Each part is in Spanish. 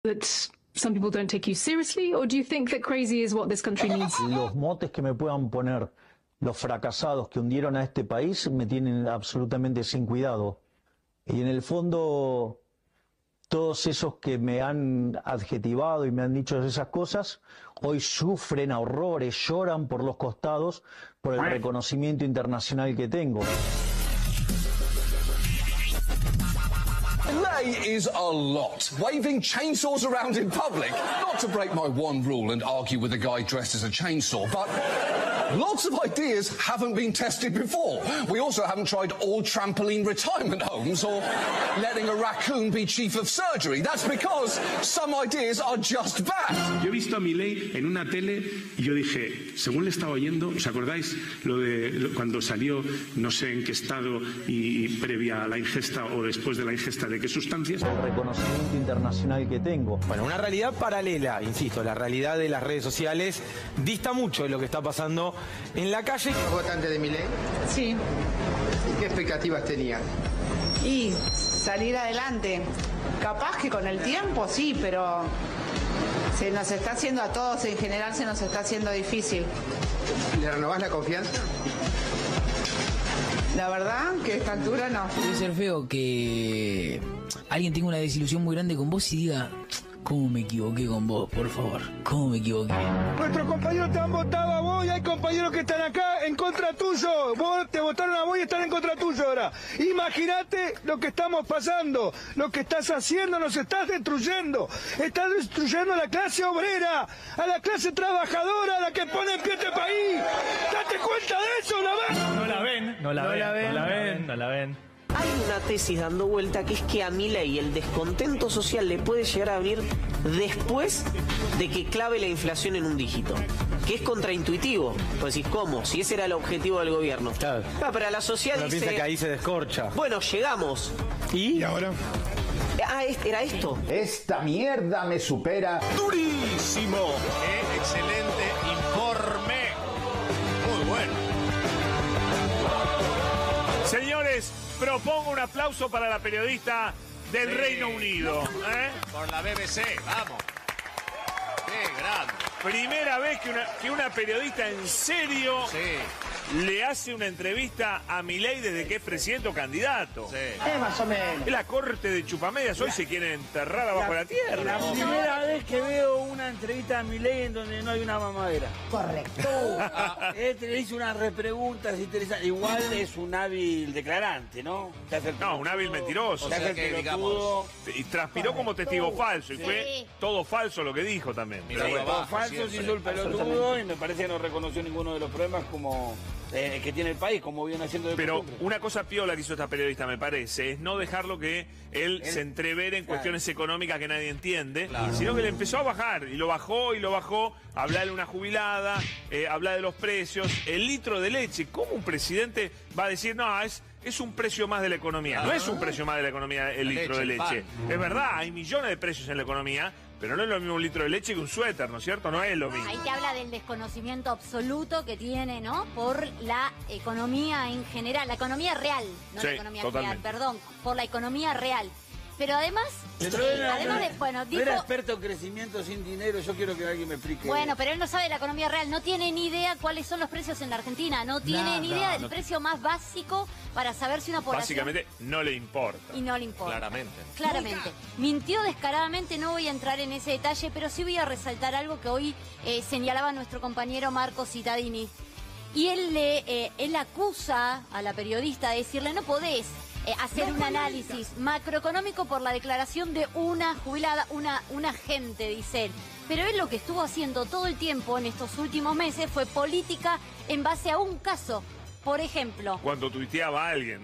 that some people don't take you seriously, or do you think that crazy is what this country needs? Los motes que me puedan poner los fracasados que hundieron a este país me tienen absolutamente sin cuidado. Y en el fondo, todos esos que me han adjetivado y me han dicho esas cosas, hoy sufren a horrores, lloran por los costados por el reconocimiento internacional que tengo. Delay is a lot. Waving chainsaws around in public. Not to break my one rule and argue with a guy dressed as a chainsaw, but lots of ideas haven't been tested before. We also haven't tried all trampoline retirement homes or letting a raccoon be chief of surgery. That's because some ideas are just bad. Yo he visto a Milei en una tele y yo dije, según le estaba oyendo, ¿os acordáis cuando salió, no sé en qué estado y previa a la ingesta o después de la ingesta de qué sustancias? El reconocimiento internacional que tengo. Bueno, una realidad paralela, insisto, la realidad de las redes sociales dista mucho de lo que está pasando en la calle. ¿Votante de Milei? Sí. ¿Y qué expectativas tenía? Y salir adelante. Capaz que con el tiempo sí, pero se nos está haciendo a todos en general, se nos está haciendo difícil. ¿Le renovás la confianza? La verdad que a esta altura no. Debe ser feo que alguien tenga una desilusión muy grande con vos y diga, ¿cómo me equivoqué con vos, por favor? ¿Cómo me equivoqué? Nuestros compañeros te han votado a vos y hay compañeros que están acá en contra tuyo. Vos te votaron a vos y están en contra tuyo ahora. Imagínate lo que estamos pasando, lo que estás haciendo, nos estás destruyendo. Estás destruyendo a la clase obrera, a la clase trabajadora, a la que pone en pie este país. ¿Date cuenta de eso, la ven? No la ven. Hay una tesis dando vuelta que es que a Milei el descontento social le puede llegar a venir después de que clave la inflación en un dígito. Que es contraintuitivo. Pues decís, ¿cómo? Si ese era el objetivo del gobierno. Claro. Pero la sociedad Pero dice... piensa que ahí se descorcha. Bueno, llegamos. ¿Y ahora? Ah, era esto. Esta mierda me supera. ¡Durísimo! ¡Qué excelente informe! Muy bueno. Señores, propongo un aplauso para la periodista del Reino Unido. Por la BBC, vamos. ¡Qué grande! Primera vez que una periodista en serio le hace una entrevista a Milei desde que es presidente o candidato. Más o menos. Es la corte de chupamedias, hoy se quiere enterrar abajo la tierra. La primera vez que veo una entrevista a Milei en donde no hay una mamadera. Correcto. Le hizo unas repreguntas interesantes. Igual es un hábil declarante, ¿no? No, un hábil mentiroso. O sea que, digamos... Y transpiró como testigo falso, y fue todo falso lo que dijo también. Todo falso, se hizo el pelotudo y me parece que no reconoció ninguno de los problemas como... que tiene el país, como viene haciendo de Pero costumbre. una cosa piola que hizo esta periodista, me parece, es no dejarlo que él se entrevere en cuestiones económicas que nadie entiende, sino que le empezó a bajar, y lo bajó, hablarle a una jubilada, hablar de los precios, el litro de leche. ¿Cómo un presidente va a decir, no, es un precio más de la economía? No es un precio más de la economía el litro de leche. Es verdad, hay millones de precios en la economía, pero no es lo mismo un litro de leche que un suéter, ¿no es cierto? No es lo mismo. Ahí te habla del desconocimiento absoluto que tiene, ¿no? Por la economía en general, la economía real, no la economía real, perdón, por la economía real. Pero además, dijo... Era experto en crecimiento sin dinero, yo quiero que alguien me explique. Bueno, pero él no sabe de la economía real, no tiene ni idea cuáles son los precios en la Argentina, no tiene ni idea del precio más básico para saber si una población... Básicamente no le importa. Y no le importa. Claramente. Mintió descaradamente, no voy a entrar en ese detalle, pero sí voy a resaltar algo que hoy señalaba nuestro compañero Marco Cittadini. Y él acusa a la periodista de decirle, no podés hacer un análisis macroeconómico por la declaración de una jubilada, una gente, dice él. Pero él lo que estuvo haciendo todo el tiempo en estos últimos meses fue política en base a un caso. Por ejemplo, cuando tuiteaba a alguien,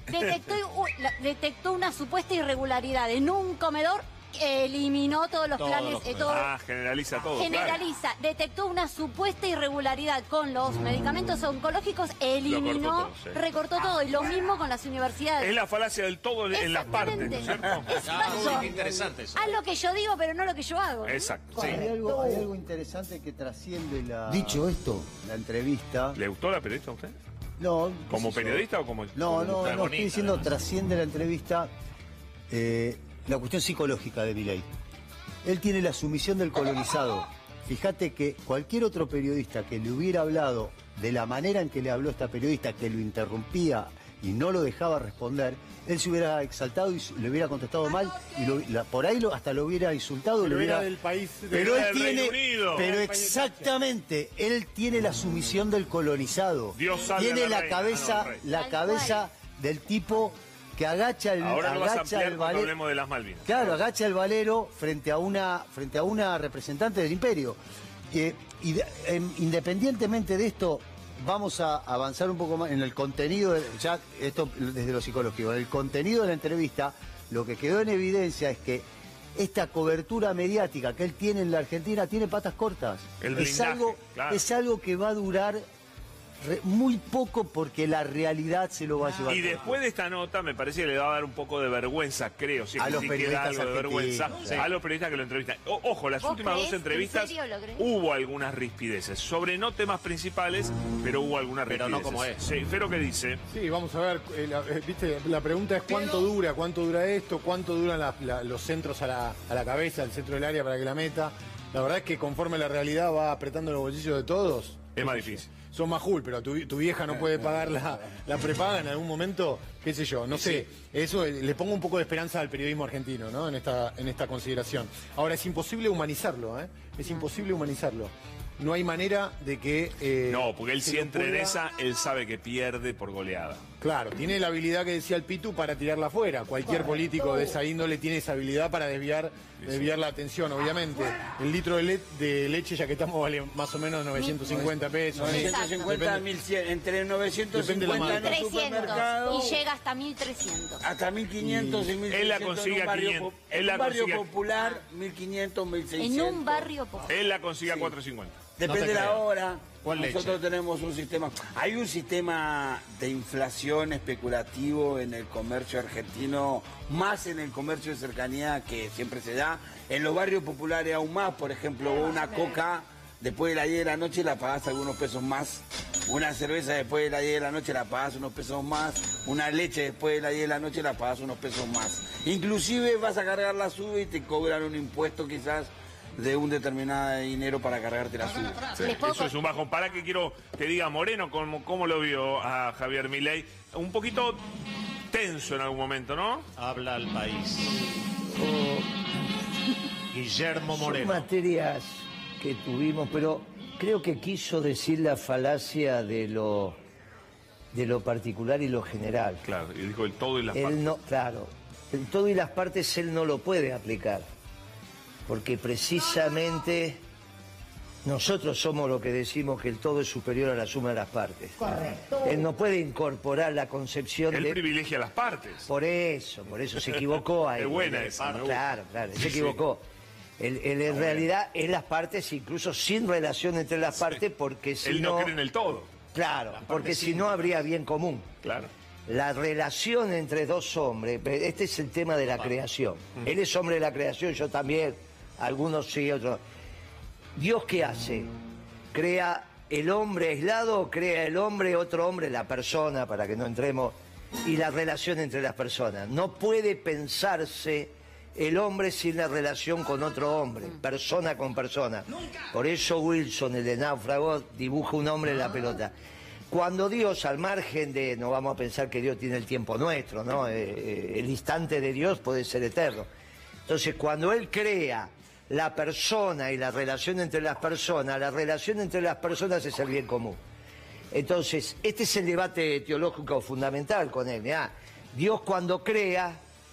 detectó una supuesta irregularidad en un comedor, eliminó todos los planes. Generaliza todo. Generaliza. Claro. Detectó una supuesta irregularidad con los medicamentos oncológicos, eliminó, recortó todo. Y lo mismo con las universidades. Es la falacia del todo en las partes, ¿no es cierto? Qué interesante eso. Haz lo que yo digo, pero no lo que yo hago. Exacto. Sí. Hay algo interesante que trasciende la... Dicho esto, la entrevista... ¿Le gustó la periodista a usted? No. ¿Como periodista o como...? No, estoy diciendo trasciende la entrevista la cuestión psicológica de Milei. Él tiene la sumisión del colonizado. Fíjate que cualquier otro periodista que le hubiera hablado de la manera en que le habló esta periodista, que lo interrumpía y no lo dejaba responder, él se hubiera exaltado y le hubiera contestado mal y por ahí hasta lo hubiera insultado. Pero era del país, pero él del tiene, Reino Unido. pero exactamente, él tiene la sumisión del colonizado. Dios salve tiene a la la reina. cabeza, Ah, no, rey. la cabeza del tipo que agacha el Ahora lo vas a agacha ampliar el cuando valero. hablemos de las Malvinas. Claro, agacha el valero frente a una representante del imperio. Independientemente de esto, vamos a avanzar un poco más en el contenido, ya esto desde lo psicológico, en el contenido de la entrevista. Lo que quedó en evidencia es que esta cobertura mediática que él tiene en la Argentina tiene patas cortas. El blindaje, claro. Es algo que va a durar muy poco porque la realidad se lo va a llevar. Y después de esta nota me parece que le va a dar un poco de vergüenza, creo, si a es los que queda periodistas algo de vergüenza, argentinos, a los periodistas que lo entrevistan. Ojo, las ¿Vos últimas creés? dos entrevistas ¿En serio lo creés? hubo algunas rispideces, sobre no temas principales, pero hubo algunas Pero rispideces. no como es. Sí, Fero, ¿qué dice? Sí, vamos a ver, viste, la pregunta es cuánto dura esto, cuánto duran los centros a la cabeza, el centro del área para que la meta. La verdad es que conforme la realidad va apretando los bolsillos de todos, es más difícil. Son majul, pero tu vieja no puede pagar la prepaga en algún momento, qué sé yo, no sé. Eso le pongo un poco de esperanza al periodismo argentino, ¿no? En esta consideración. Ahora, es imposible humanizarlo, ¿eh? Es imposible humanizarlo. No hay manera de que... no, porque él se si lo entra en pueda- esa, él sabe que pierde por goleada. Claro, tiene la habilidad que decía el Pitu para tirarla afuera. Cualquier político de esa índole tiene esa habilidad para desviar la atención, obviamente. El litro de leche, ya que estamos, vale más o menos 950 pesos. 950 a Depende- 1100, entre 950 Depende de la en los 300 supermercados y llega hasta 1500. hasta 1500 y 1600 Él la consigue en un a barrio, 500. en Él la un barrio consigue a- popular, 1500, 1600. En un barrio popular. Él la consigue a 4.50. Depende No te de la creo. hora. ¿Cuál Nosotros leche? tenemos un sistema. Hay un sistema de inflación especulativo en el comercio argentino, más en el comercio de cercanía que siempre se da. En los barrios populares aún más, por ejemplo, una coca después de las 10 de la noche la pagás algunos pesos más. Una cerveza después de las 10 de la noche la pagás unos pesos más. Una leche después de las 10 de la noche la pagás unos pesos más. Inclusive vas a cargar la sube y te cobran un impuesto quizás de un determinado dinero para cargarte la sube. Sí, eso es un bajón. Para que quiero que diga Moreno cómo lo vio a Javier Milei. Un poquito tenso en algún momento, ¿no? Habla al país. Guillermo Son Moreno. materias que tuvimos, pero creo que quiso decir la falacia de lo particular y lo general. Claro, y dijo el todo y las Él partes. no, claro, el todo y las partes él no lo puede aplicar, porque precisamente nosotros somos lo que decimos que el todo es superior a la suma de las partes. Correcto. Él no puede incorporar la concepción Él de... privilegia las partes. Por eso se equivocó ahí. Es buena esa, me gusta. Claro, Sí, se equivocó. Él en realidad es las partes, incluso sin relación entre las partes, porque si Él no cree en el todo. Claro, porque si no habría bien común. Claro. La relación entre dos hombres, este es el tema de la creación. Él es hombre de la creación, yo también, algunos sí, otros. ¿Dios qué hace? ¿Crea el hombre aislado o crea el hombre, otro hombre, la persona, para que no entremos, y la relación entre las personas? No puede pensarse el hombre sin la relación con otro hombre, persona con persona. Por eso Wilson, el de Náufrago, dibuja un hombre en la pelota. Cuando Dios, al margen de, no vamos a pensar que Dios tiene el tiempo nuestro, ¿no? El instante de Dios puede ser eterno. Entonces, cuando Él crea la persona y la relación entre las personas, la relación entre las personas es el bien común. Entonces, este es el debate teológico fundamental con él. Dios cuando crea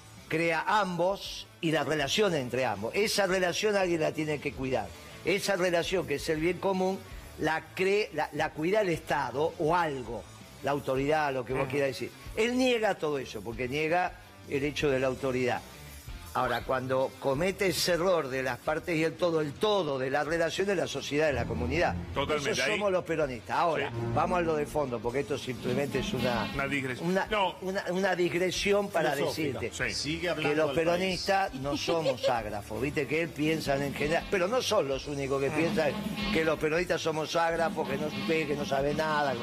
ambos y la relación entre ambos. Esa relación alguien la tiene que cuidar. Esa relación que es el bien común la cuida el Estado o algo, la autoridad, lo que vos quieras decir. Él niega todo eso, porque niega el hecho de la autoridad. Ahora, cuando comete ese error de las partes y el todo de la relación de la sociedad, de la comunidad. Totalmente, Eso ahí- somos los peronistas. Ahora, Sí. vamos a lo de fondo, porque esto simplemente es una digresión. una digresión para Filosófica. decirte Sí. Sigue que hablando los al peronistas no somos ágrafos, viste que él piensan en general, pero no son los únicos que piensan que los peronistas somos ágrafos, que no saben nada.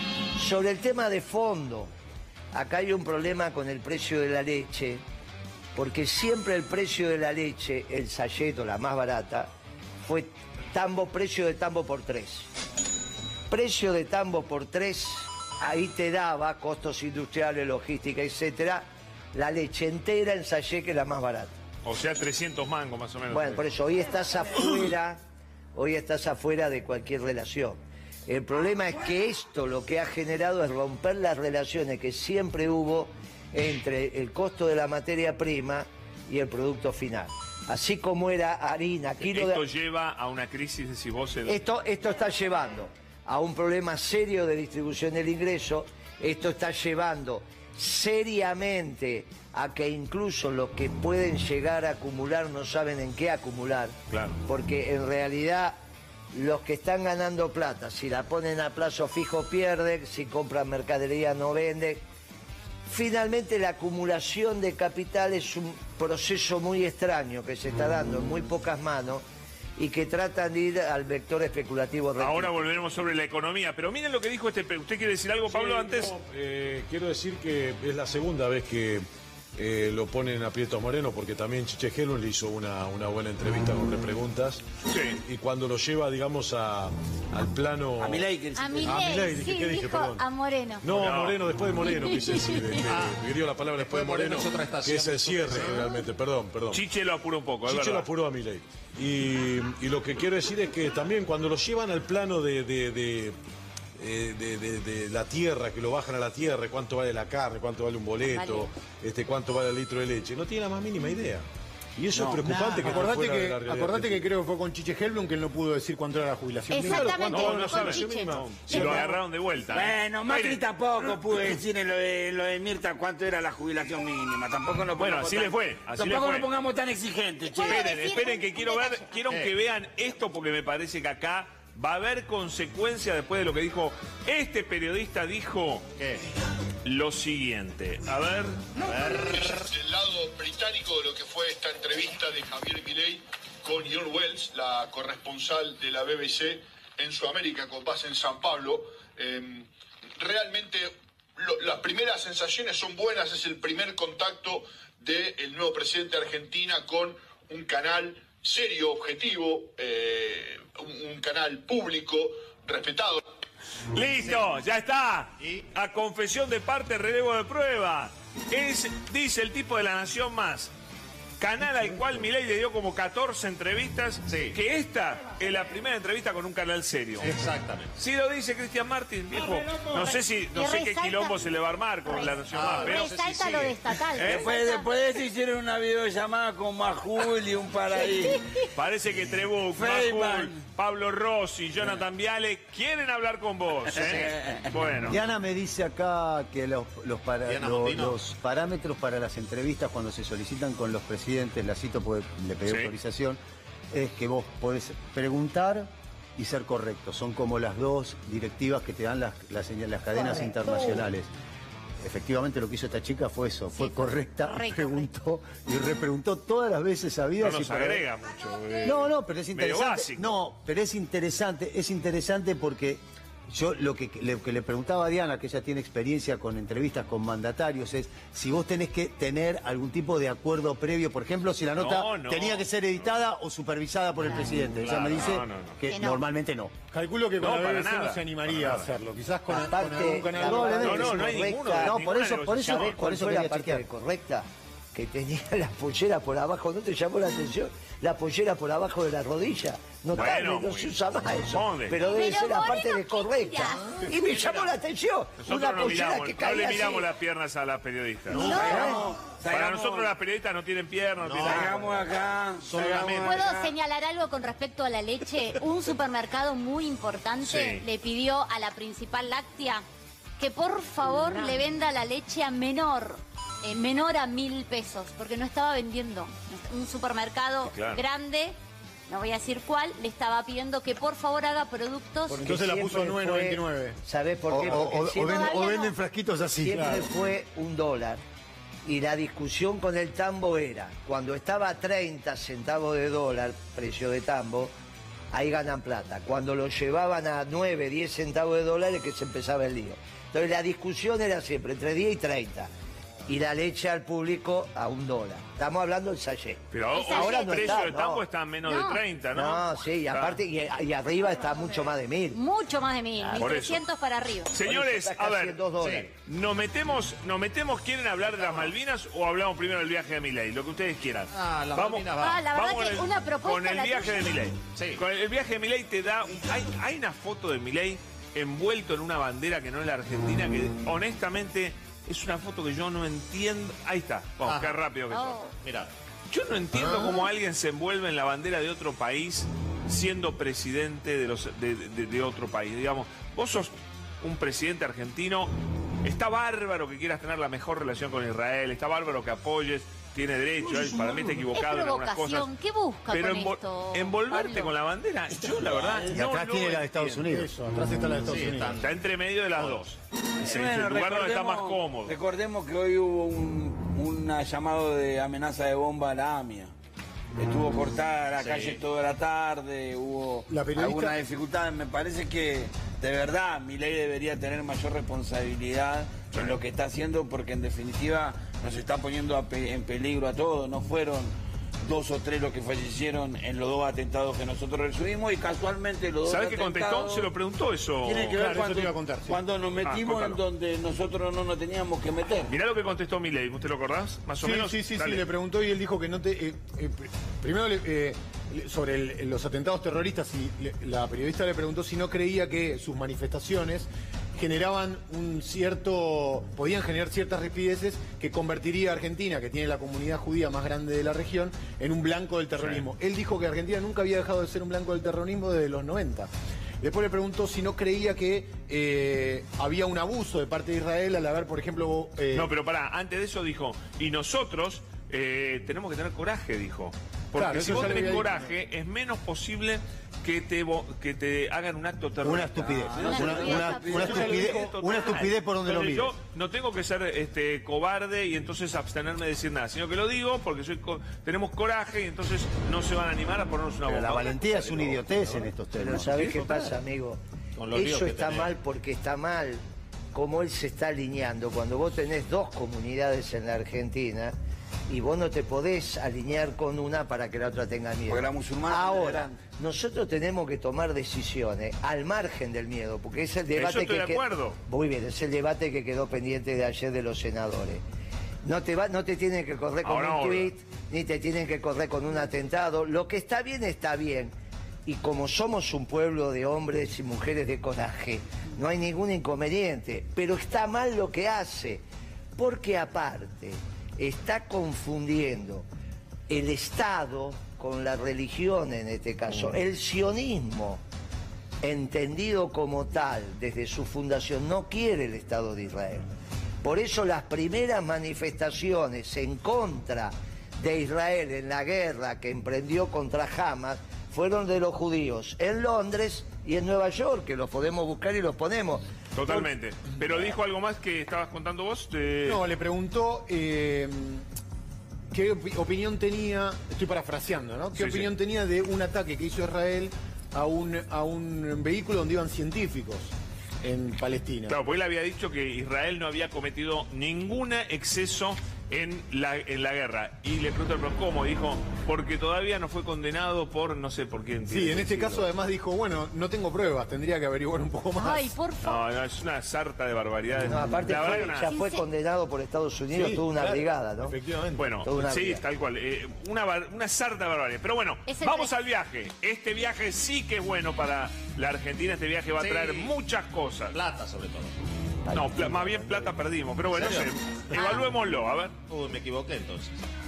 Sobre el tema de fondo, acá hay un problema con el precio de la leche, porque siempre el precio de la leche, el sachet, la más barata, fue precio de tambo por 3. Precio de tambo por 3, ahí te daba costos industriales, logística, etcétera, la leche entera en sachet, que es la más barata. O sea, 300 mangos más o menos. Bueno, por eso hoy estás afuera de cualquier relación. El problema es que esto lo que ha generado es romper las relaciones que siempre hubo entre el costo de la materia prima y el producto final. Así como era harina, kilo Esto lleva a una crisis, decís vos. Esto está llevando a un problema serio de distribución del ingreso. Esto está llevando seriamente a que incluso los que pueden llegar a acumular no saben en qué acumular. Claro. Porque en realidad los que están ganando plata, si la ponen a plazo fijo pierden, si compran mercadería no venden. Finalmente la acumulación de capital es un proceso muy extraño que se está dando en muy pocas manos y que tratan de ir al vector especulativo. Ahora volveremos sobre la economía, pero miren lo que dijo ¿Usted quiere decir algo, Pablo, antes? No, quiero decir que es la segunda vez que lo ponen a Prieto Moreno, porque también Chiche Helmut le hizo una buena entrevista con repreguntas. Sí. Y cuando lo lleva, digamos, al plano... A Milei, sí, ¿qué dije? dijo Perdón. a Moreno. No, a Moreno, después de Moreno, quise decir. Me dio la palabra después de Moreno, que es el cierre, realmente. Perdón. Chiche lo apuró un poco, Chiche lo apuró a Milei. Y lo que quiero decir es que también cuando lo llevan al plano de la tierra, que lo bajan a la tierra, cuánto vale la carne, cuánto vale un boleto, cuánto vale el litro de leche, no tiene la más mínima idea. Y eso es preocupante. Acordate que creo que fue con Chiche Helblum que él no pudo decir cuánto era la jubilación mínima. Exactamente. No sabe. Si lo agarraron de vuelta. Bueno, Macri tampoco pudo decir en lo de Mirta cuánto era la jubilación mínima. Tampoco nos Bueno, así le fue. Tampoco nos pongamos tan exigentes, che. Esperen que quiero que vean esto, porque me parece que acá va a haber consecuencias después de lo que dijo este periodista. Dijo lo siguiente. A ver. Del lado británico de lo que fue esta entrevista de Javier Milei con Ian Wells, la corresponsal de la BBC en Sudamérica con base en San Pablo. Realmente las primeras sensaciones son buenas. Es el primer contacto del nuevo presidente de Argentina con un canal serio, objetivo, un canal público, respetado. Listo, ya está. A confesión de parte, relevo de prueba. Dice el tipo de La Nación Más, canal al cual Milei le dio como 14 entrevistas, que esta es la primera entrevista con un canal serio. Exactamente. Sí lo dice Cristian Martín, viejo. No sé qué quilombo se le va a armar con La Nación Más, pero... Resalta lo de estatal. Después de eso hicieron una videollamada con Majul y un par ahí. Parece que Trebuch, Majul, Pablo Rossi, Jonathan Viale quieren hablar con vos. Bueno. Diana me dice acá que los parámetros para las entrevistas cuando se solicitan con los presidentes, la cito porque le pedí autorización, es que vos podés preguntar y ser correcto. Son como las dos directivas que te dan las cadenas internacionales. Efectivamente lo que hizo esta chica fue eso, fue correcta, preguntó y repreguntó todas las veces habidas. No nos agrega mucho. No, pero es interesante. No, pero es interesante porque yo lo que le preguntaba a Diana, que ella tiene experiencia con entrevistas con mandatarios, es si vos tenés que tener algún tipo de acuerdo previo, por ejemplo, si la nota tenía que ser editada o supervisada por el presidente. Ella me dice que normalmente no. Calculo que con la BBC nada. no se animaría a hacerlo. Quizás con algún canal. No hay ninguno. No, por eso quería chequear. Correcta, que tenía la pollera por abajo, ¿no te llamó la atención? La pollera por abajo de la rodilla. Notable, no se usa más eso. Pero debe ser la parte de correcta. Y me llamó la atención. Una pollera que cae no le miramos así. las piernas a las periodistas. No. Para nosotros las periodistas no tienen piernas. Salgamos acá. ¿Puedo señalar algo con respecto a la leche? Un supermercado muy importante le pidió a la principal láctea que por favor le venda la leche a menor a 1.000 pesos, porque no estaba vendiendo. Un supermercado grande, no voy a decir cuál, le estaba pidiendo que por favor haga productos. Porque entonces la puso 9.99. ¿Sabés por qué? O venden frasquitos así. Siempre fue $1. Y la discusión con el tambo era, cuando estaba a 30 centavos de dólar, precio de tambo, ahí ganan plata. Cuando lo llevaban a 9, 10 centavos de dólar es que se empezaba el lío. Entonces la discusión era siempre entre 10 y 30. y la leche al público a $1. Estamos hablando del sachet. Pero ahora el no precio está, de tambo está a menos de 30, ¿no? No, sí, y aparte, y arriba está mucho más de 1.000. Mucho más de 1.000, Por 1.300 para arriba. Señores, a ver, nos metemos, ¿quieren hablar de las Malvinas o hablamos primero del viaje de Milei? Lo que ustedes quieran. Las vamos, Malvinas va. La verdad vamos que una propuesta con el la viaje tuya. de Milei. Sí. Con el viaje de Milei te da... Hay una foto de Milei envuelto en una bandera que no es la Argentina, que honestamente es una foto que yo no entiendo. Ahí está, vamos, qué rápido que son. Mira. Yo no entiendo cómo alguien se envuelve en la bandera de otro país siendo presidente de otro país. Digamos, vos sos un presidente argentino, está bárbaro que quieras tener la mejor relación con Israel, está bárbaro que apoyes, tiene derecho, él para mí está equivocado en algunas cosas. ¿Qué busca Pero con esto? envolverte Pablo? con la bandera, yo la verdad Y atrás tiene la de Estados Unidos. Eso, atrás está la de Estados Unidos. Está entre medio de las dos. Es el Bueno, lugar donde está más recordemos- cómodo. Recordemos que hoy hubo un llamado de amenaza de bomba a la AMIA. Estuvo cortada la calle toda la tarde, hubo La periodista- algunas dificultades. Me parece que, de verdad, Milei debería tener mayor responsabilidad en lo que está haciendo, porque en definitiva nos está poniendo en peligro a todos. No fueron 2 o 3 los que fallecieron en los 2 atentados que nosotros recibimos, y casualmente los 2 ¿Sabes qué atentados... contestó? Se lo preguntó eso. Tiene que ver Claro, eso te iba a contar, sí. cuando nos metimos en contalo. donde nosotros no nos teníamos que meter. Mirá lo que contestó Milei, ¿usted lo acordás? Más o menos. Sí, Dale. le preguntó y él dijo que no te... primero sobre los atentados terroristas, y la periodista le preguntó si no creía que sus manifestaciones generaban podían generar ciertas rispideces que convertiría a Argentina, que tiene la comunidad judía más grande de la región, en un blanco del terrorismo. Él dijo que Argentina nunca había dejado de ser un blanco del terrorismo desde los 90. Después le preguntó si no creía que había un abuso de parte de Israel al haber, por ejemplo... No, pero pará, antes de eso dijo, y nosotros tenemos que tener coraje, dijo. Porque Claro, si eso vos ya lo tenés había coraje, es menos posible que te hagan un acto terrorista. Una estupidez. ¿no? Una estupidez por donde lo Entonces, mires. yo no tengo que ser cobarde y entonces abstenerme de decir nada, sino que lo digo porque tenemos coraje y entonces no se van a animar a ponernos una Pero bomba. la valentía es una idiotez en estos Pero temas. ¿sabés qué pasa, amigo? Con los líos Eso que está tenés. mal porque está mal como él se está alineando. Cuando vos tenés 2 comunidades en la Argentina y vos no te podés alinear con una para que la otra tenga miedo. Porque la musulmana Ahora, nosotros tenemos que tomar decisiones al margen del miedo, porque es el debate Eso estoy que de acuerdo. Muy bien, es el debate que quedó pendiente de ayer de los senadores. No te tienen que correr con Ahora, un tuit, ni te tienen que correr con un atentado. Lo que está bien, está bien. Y como somos un pueblo de hombres y mujeres de coraje, no hay ningún inconveniente. Pero está mal lo que hace, porque aparte está confundiendo el Estado con la religión en este caso. El sionismo, entendido como tal desde su fundación, no quiere el Estado de Israel. Por eso las primeras manifestaciones en contra de Israel en la guerra que emprendió contra Hamas fueron de los judíos en Londres y en Nueva York, que los podemos buscar y los ponemos. Totalmente. Pero dijo algo más que estabas contando vos. No, le preguntó qué opinión tenía, estoy parafraseando, ¿no? ¿Qué Sí, opinión tenía de un ataque que hizo Israel a un vehículo donde iban científicos en Palestina? Claro, porque él había dicho que Israel no había cometido ningún exceso en la guerra. Y le preguntó, ¿pero cómo? Dijo, porque todavía no fue condenado por, no sé por quién. Sí, en este caso además dijo, bueno, no tengo pruebas, tendría que averiguar un poco más. Ay, por favor. No, es una sarta de barbaridades. No, aparte La verdad que ya fue condenado por Estados Unidos, Sí, tuvo una claro, brigada, ¿no? Efectivamente. Bueno, Toda una sí, brigada. tal cual. Una sarta de barbaridades. Pero bueno, Es el vamos pre- al viaje. Este viaje sí que es bueno para la Argentina. Este viaje va a Sí. traer muchas cosas. Plata, sobre todo. No, más bien plata perdimos. Pero bueno, no sé. ¿En serio? Evaluémoslo, a ver. Uy, me equivoqué entonces.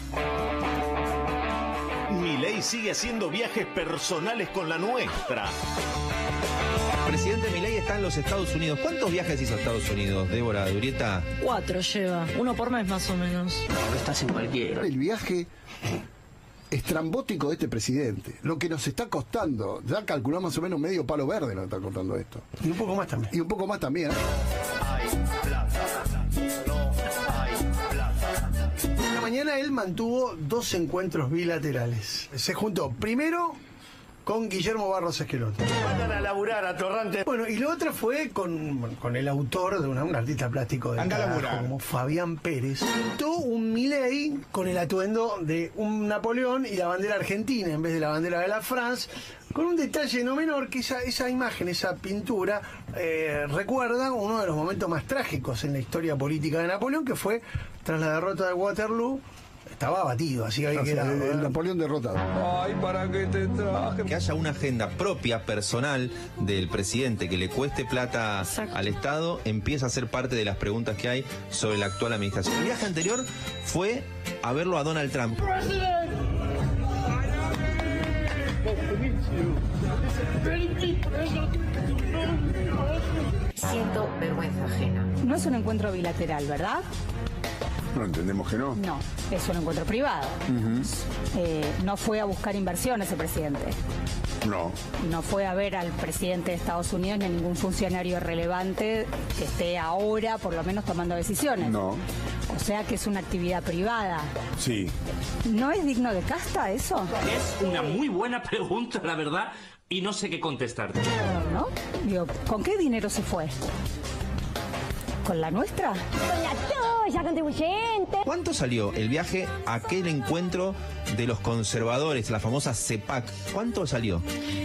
Milei sigue haciendo viajes personales con la nuestra. El presidente Milei está en los Estados Unidos. ¿Cuántos viajes hizo a Estados Unidos, Débora Durieta? 4 lleva, 1 por mes más o menos. No, estás en cualquiera. El viaje estrambótico de este presidente, lo que nos está costando, ya calculamos más o menos medio palo verde nos está costando esto. Y un poco más también. Y un poco más también. Esta mañana él mantuvo 2 encuentros bilaterales. Se juntó primero con Guillermo Barros Esqueloto. Vayan a laburar, atorrante. Bueno, y lo otro fue con el autor de un artista plástico de carajo, como Fabián Pérez. Pintó un Milei con el atuendo de un Napoleón y la bandera argentina en vez de la bandera de la France, con un detalle no menor que esa imagen, esa pintura, recuerda uno de los momentos más trágicos en la historia política de Napoleón, que fue tras la derrota de Waterloo. Estaba abatido, así que ahí quedaba. El Napoleón derrotado. Ay, ¿para qué te traje? Que haya una agenda propia, personal, del presidente que le cueste plata al Estado, empieza a ser parte de las preguntas que hay sobre la actual administración. El viaje anterior fue a verlo a Donald Trump. Siento vergüenza ajena. No es un encuentro bilateral, ¿verdad? No, entendemos que no. No, es un encuentro privado. No fue a buscar inversiones el presidente. No. No fue a ver al presidente de Estados Unidos ni a ningún funcionario relevante que esté ahora, por lo menos, tomando decisiones. No. O sea que es una actividad privada. Sí. ¿No es digno de casta eso? Es una muy buena pregunta, la verdad, y no sé qué contestarte. ¿No? Digo, ¿con qué dinero se fue? ¿Con la nuestra? Con la tuya, contribuyente. ¿Cuánto salió el viaje a aquel encuentro de los conservadores, la famosa CEPAC? ¿Cuánto salió?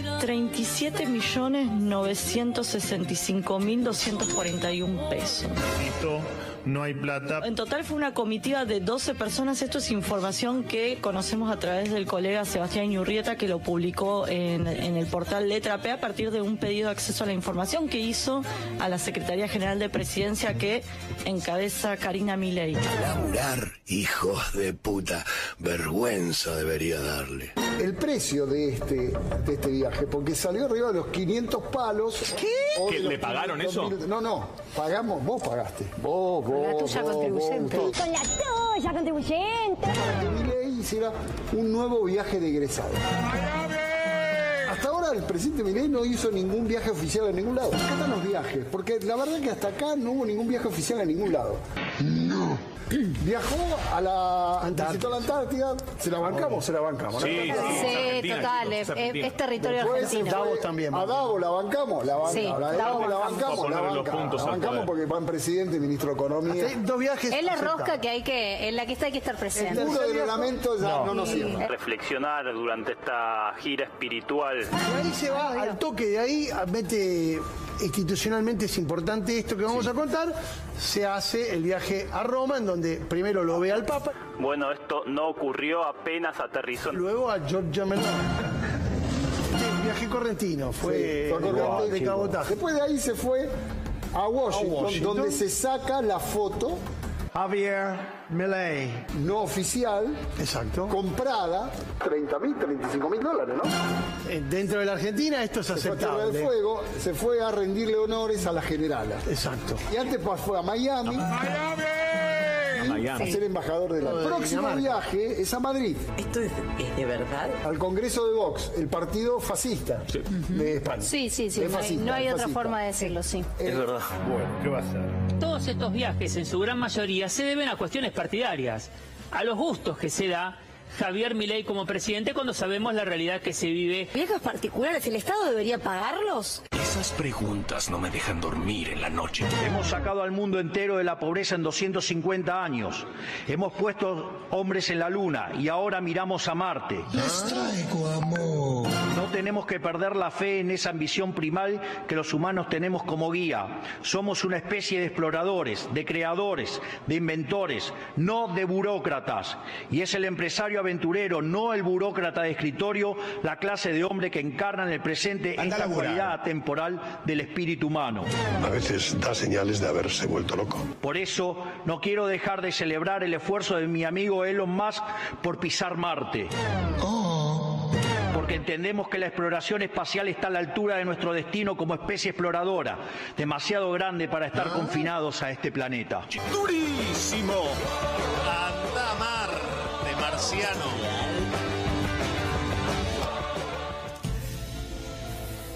37.965.241 pesos. No hay plata. En total fue una comitiva de 12 personas. Esto es información que conocemos a través del colega Sebastián Iñurrieta, que lo publicó en el portal Letra P a partir de un pedido de acceso a la información que hizo a la Secretaría General de Presidencia que encabeza Karina Milei. Laburar, hijos de puta. Vergüenza debería darle. El precio de este viaje, porque salió arriba de los 500 palos. ¿Qué? ¿Que le pagaron eso? No, pagamos, vos pagaste. Vos, La tuya contribuyente. Vos, Con la tuya contribuyente. para que Milei hiciera un nuevo viaje de egresado. Hasta ahora el presidente Milei no hizo ningún viaje oficial a ningún lado. Acá están los viajes, porque la verdad que hasta acá no hubo ningún viaje oficial a ningún lado. No. Viajó a la Antártida. ¿Se la bancamos? Se la bancamos. Sí, total, es territorio argentino. Davos también. A Davos la bancamos, Sí, la Davos bancamos, porque van presidente y ministro de Economía. Dos viajes. Es la rosca que hay en la que hay que estar El presente. muro de reglamento ya no nos sirve. Reflexionar durante esta gira espiritual. Y ahí se va al toque, de ahí mete institucionalmente, es importante esto que vamos a contar. Se hace el viaje a Roma, en donde primero lo ve al Papa. Bueno, esto no ocurrió, apenas aterrizó. Luego a Giorgia Meloni. Un viaje correntino, fue de cabotaje. Después de ahí se fue a Washington, donde se saca la foto Javier Milei. no oficial, Exacto. comprada, $30.000, $35.000, ¿no? Dentro de la Argentina esto es Se fue a Tierra aceptable. del Fuego, se fue a rendirle honores a la generala. Exacto. Y antes fue a Miami. A ser embajador de la. El próximo viaje es a Madrid. ¿Esto es de verdad? Al Congreso de Vox, el partido fascista de España. Sí, Es fascista, no hay es otra fascista. forma de decirlo, sí. Es verdad. Bueno, ¿qué va a hacer? Todos estos viajes, en su gran mayoría, se deben a cuestiones partidarias, a los gustos que se da Javier Milei como presidente cuando sabemos la realidad que se vive. ¿Viajes particulares? ¿El Estado debería pagarlos? Esas preguntas no me dejan dormir en la noche. Hemos sacado al mundo entero de la pobreza en 250 años. Hemos puesto hombres en la luna y ahora miramos a Marte. Les traigo amor. No tenemos que perder la fe en esa ambición primal que los humanos tenemos como guía. Somos una especie de exploradores, de creadores, de inventores, no de burócratas. Y es el empresario aventurero, no el burócrata de escritorio, la clase de hombre que encarna en el presente esta cualidad atemporal del espíritu humano. A veces da señales de haberse vuelto loco. Por eso no quiero dejar de celebrar el esfuerzo de mi amigo Elon Musk por pisar Marte. Porque entendemos que la exploración espacial está a la altura de nuestro destino como especie exploradora, demasiado grande para estar confinados a este planeta. ¡Durísimo! Anda mar de marciano.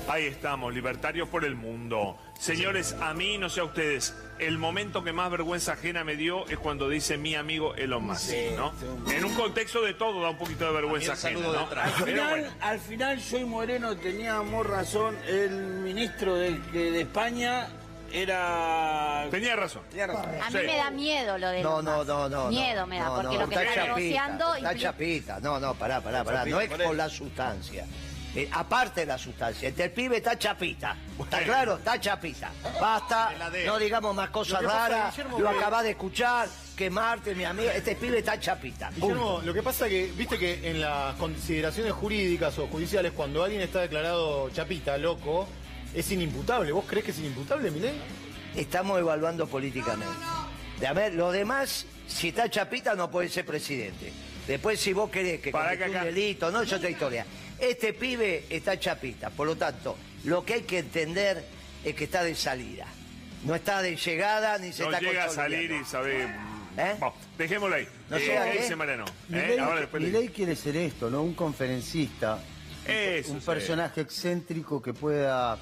Ahí estamos, libertarios por el mundo. Señores, a mí, no sé a ustedes, el momento que más vergüenza ajena me dio es cuando dice mi amigo Elon Musk, ¿no? En un contexto de todo da un poquito de vergüenza ajena, ¿no? Al final, Soy Moreno teníamos razón, el ministro de España era... Tenía razón. A mí me da miedo lo de No. Miedo me da, porque lo que está negociando... Está chapita. Pará. No es por la sustancia. Aparte de la sustancia, el pibe está chapita. ¿Está claro? Está chapita. Basta, no digamos más cosas raras. Lo acabás de escuchar, que Marte, mi amiga, este pibe está chapita. Guillermo, lo que pasa que, viste que en las consideraciones jurídicas o judiciales, cuando alguien está declarado chapita, loco, es inimputable. ¿Vos creés que es inimputable, Milei? Estamos evaluando políticamente. A ver, lo demás, si está chapita no puede ser presidente. Después, si vos querés que cometa un delito, no es otra historia. Este pibe está chapita, por lo tanto, lo que hay que entender es que está de salida. No está de llegada ni se está consolidando. No llega a salir y sabe... Bueno, dejémoslo ahí. No dice Mariano. Milei quiere ser esto, ¿no? Un conferencista. Un personaje excéntrico que pueda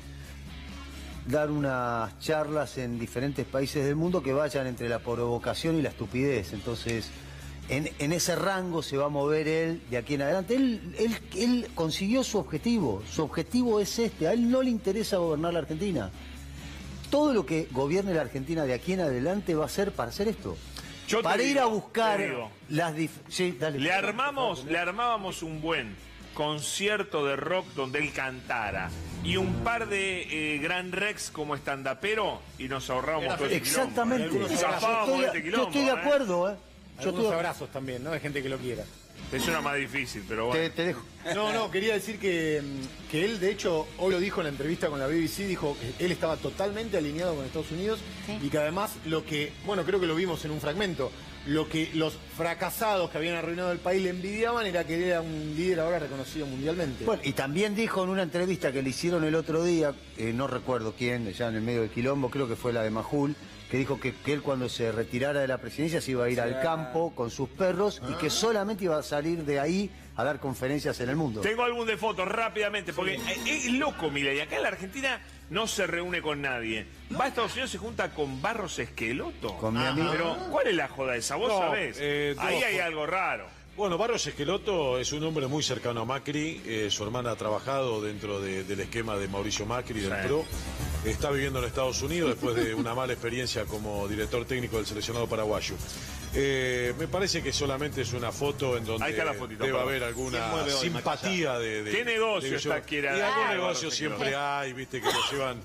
dar unas charlas en diferentes países del mundo que vayan entre la provocación y la estupidez. Entonces... En ese rango se va a mover él de aquí en adelante. Él consiguió su objetivo. Su objetivo es este. A él no le interesa gobernar la Argentina. Todo lo que gobierne la Argentina de aquí en adelante va a ser para hacer esto. Para ir a buscar las... Sí, dale. Le armábamos un buen concierto de rock donde él cantara y un par de Gran Rex como estandapero y nos ahorrábamos todo este quilombo. Exactamente. Yo estoy de acuerdo, Algunos abrazos también, ¿no? De gente que lo quiera. Es una más difícil, pero bueno. Te dejo. No, quería decir que él, de hecho, hoy lo dijo en la entrevista con la BBC, dijo que él estaba totalmente alineado con Estados Unidos y que además creo que lo vimos en un fragmento, lo que los fracasados que habían arruinado el país le envidiaban era que él era un líder ahora reconocido mundialmente. Bueno, y también dijo en una entrevista que le hicieron el otro día, no recuerdo quién, ya en el medio del quilombo, creo que fue la de Majul, que dijo que él cuando se retirara de la presidencia se iba a ir al campo con sus perros y que solamente iba a salir de ahí a dar conferencias en el mundo. Tengo álbum de fotos rápidamente, porque es loco, Milei. Acá en la Argentina no se reúne con nadie. Va a Estados Unidos, se junta con Barros Esqueloto. Con mi amigo. Pero, ¿cuál es la joda esa? ¿Vos sabés? Ahí hay algo raro. Bueno, Barros Esqueloto es un hombre muy cercano a Macri. Su hermana ha trabajado dentro del esquema de Mauricio Macri, del PRO. Está viviendo en Estados Unidos después de una mala experiencia como director técnico del seleccionado paraguayo. Me parece que solamente es una foto en donde debe haber alguna simpatía de ¿qué negocio está quiera? Y algún negocio siempre hay, viste, que lo llevan,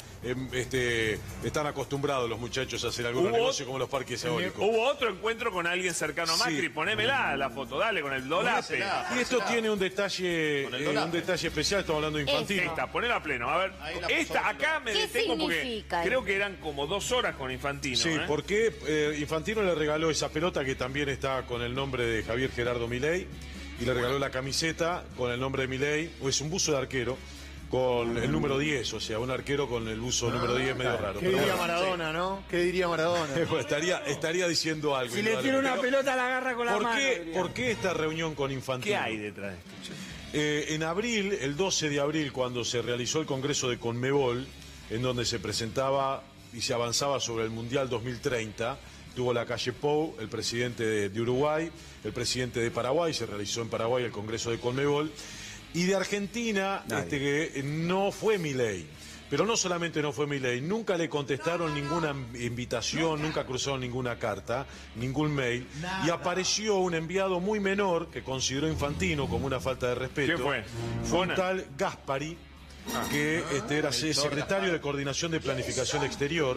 están acostumbrados los muchachos a hacer algún negocio como los parques eólicos. Hubo otro encuentro con alguien cercano a Macri, ponémela la foto, dale, con el dolape. Y esto tiene un detalle especial, estamos hablando de Infantino. Esta, ponela a pleno, a ver, acá me detengo porque creo que eran como 2 horas con Infantino. Sí, porque Infantino le regaló esa pelota que también está con el nombre de Javier Gerardo Milei y le regaló la camiseta con el nombre de Milei, o es un buzo de arquero con el número 10, o sea, un arquero con el buzo número 10 medio raro. ¿Qué diría Maradona, no? ¿Qué diría Maradona? estaría diciendo algo. Si le tira una pelota la agarra con la mano. ¿Por qué esta reunión con Infantino? ¿Qué hay detrás de esto? En abril, el 12 de abril, cuando se realizó el Congreso de Conmebol, en donde se presentaba y se avanzaba sobre el Mundial 2030, tuvo la calle Pou, el presidente de Uruguay, el presidente de Paraguay, se realizó en Paraguay el Congreso de Conmebol, y de Argentina no fue Milei. Pero no solamente no fue Milei, nunca le contestaron ninguna invitación, nunca cruzaron ninguna carta, ningún mail, y apareció un enviado muy menor que consideró Infantino como una falta de respeto. ¿Qué fue? Fue un tal Gaspari, que era secretario de Coordinación de Planificación Exterior,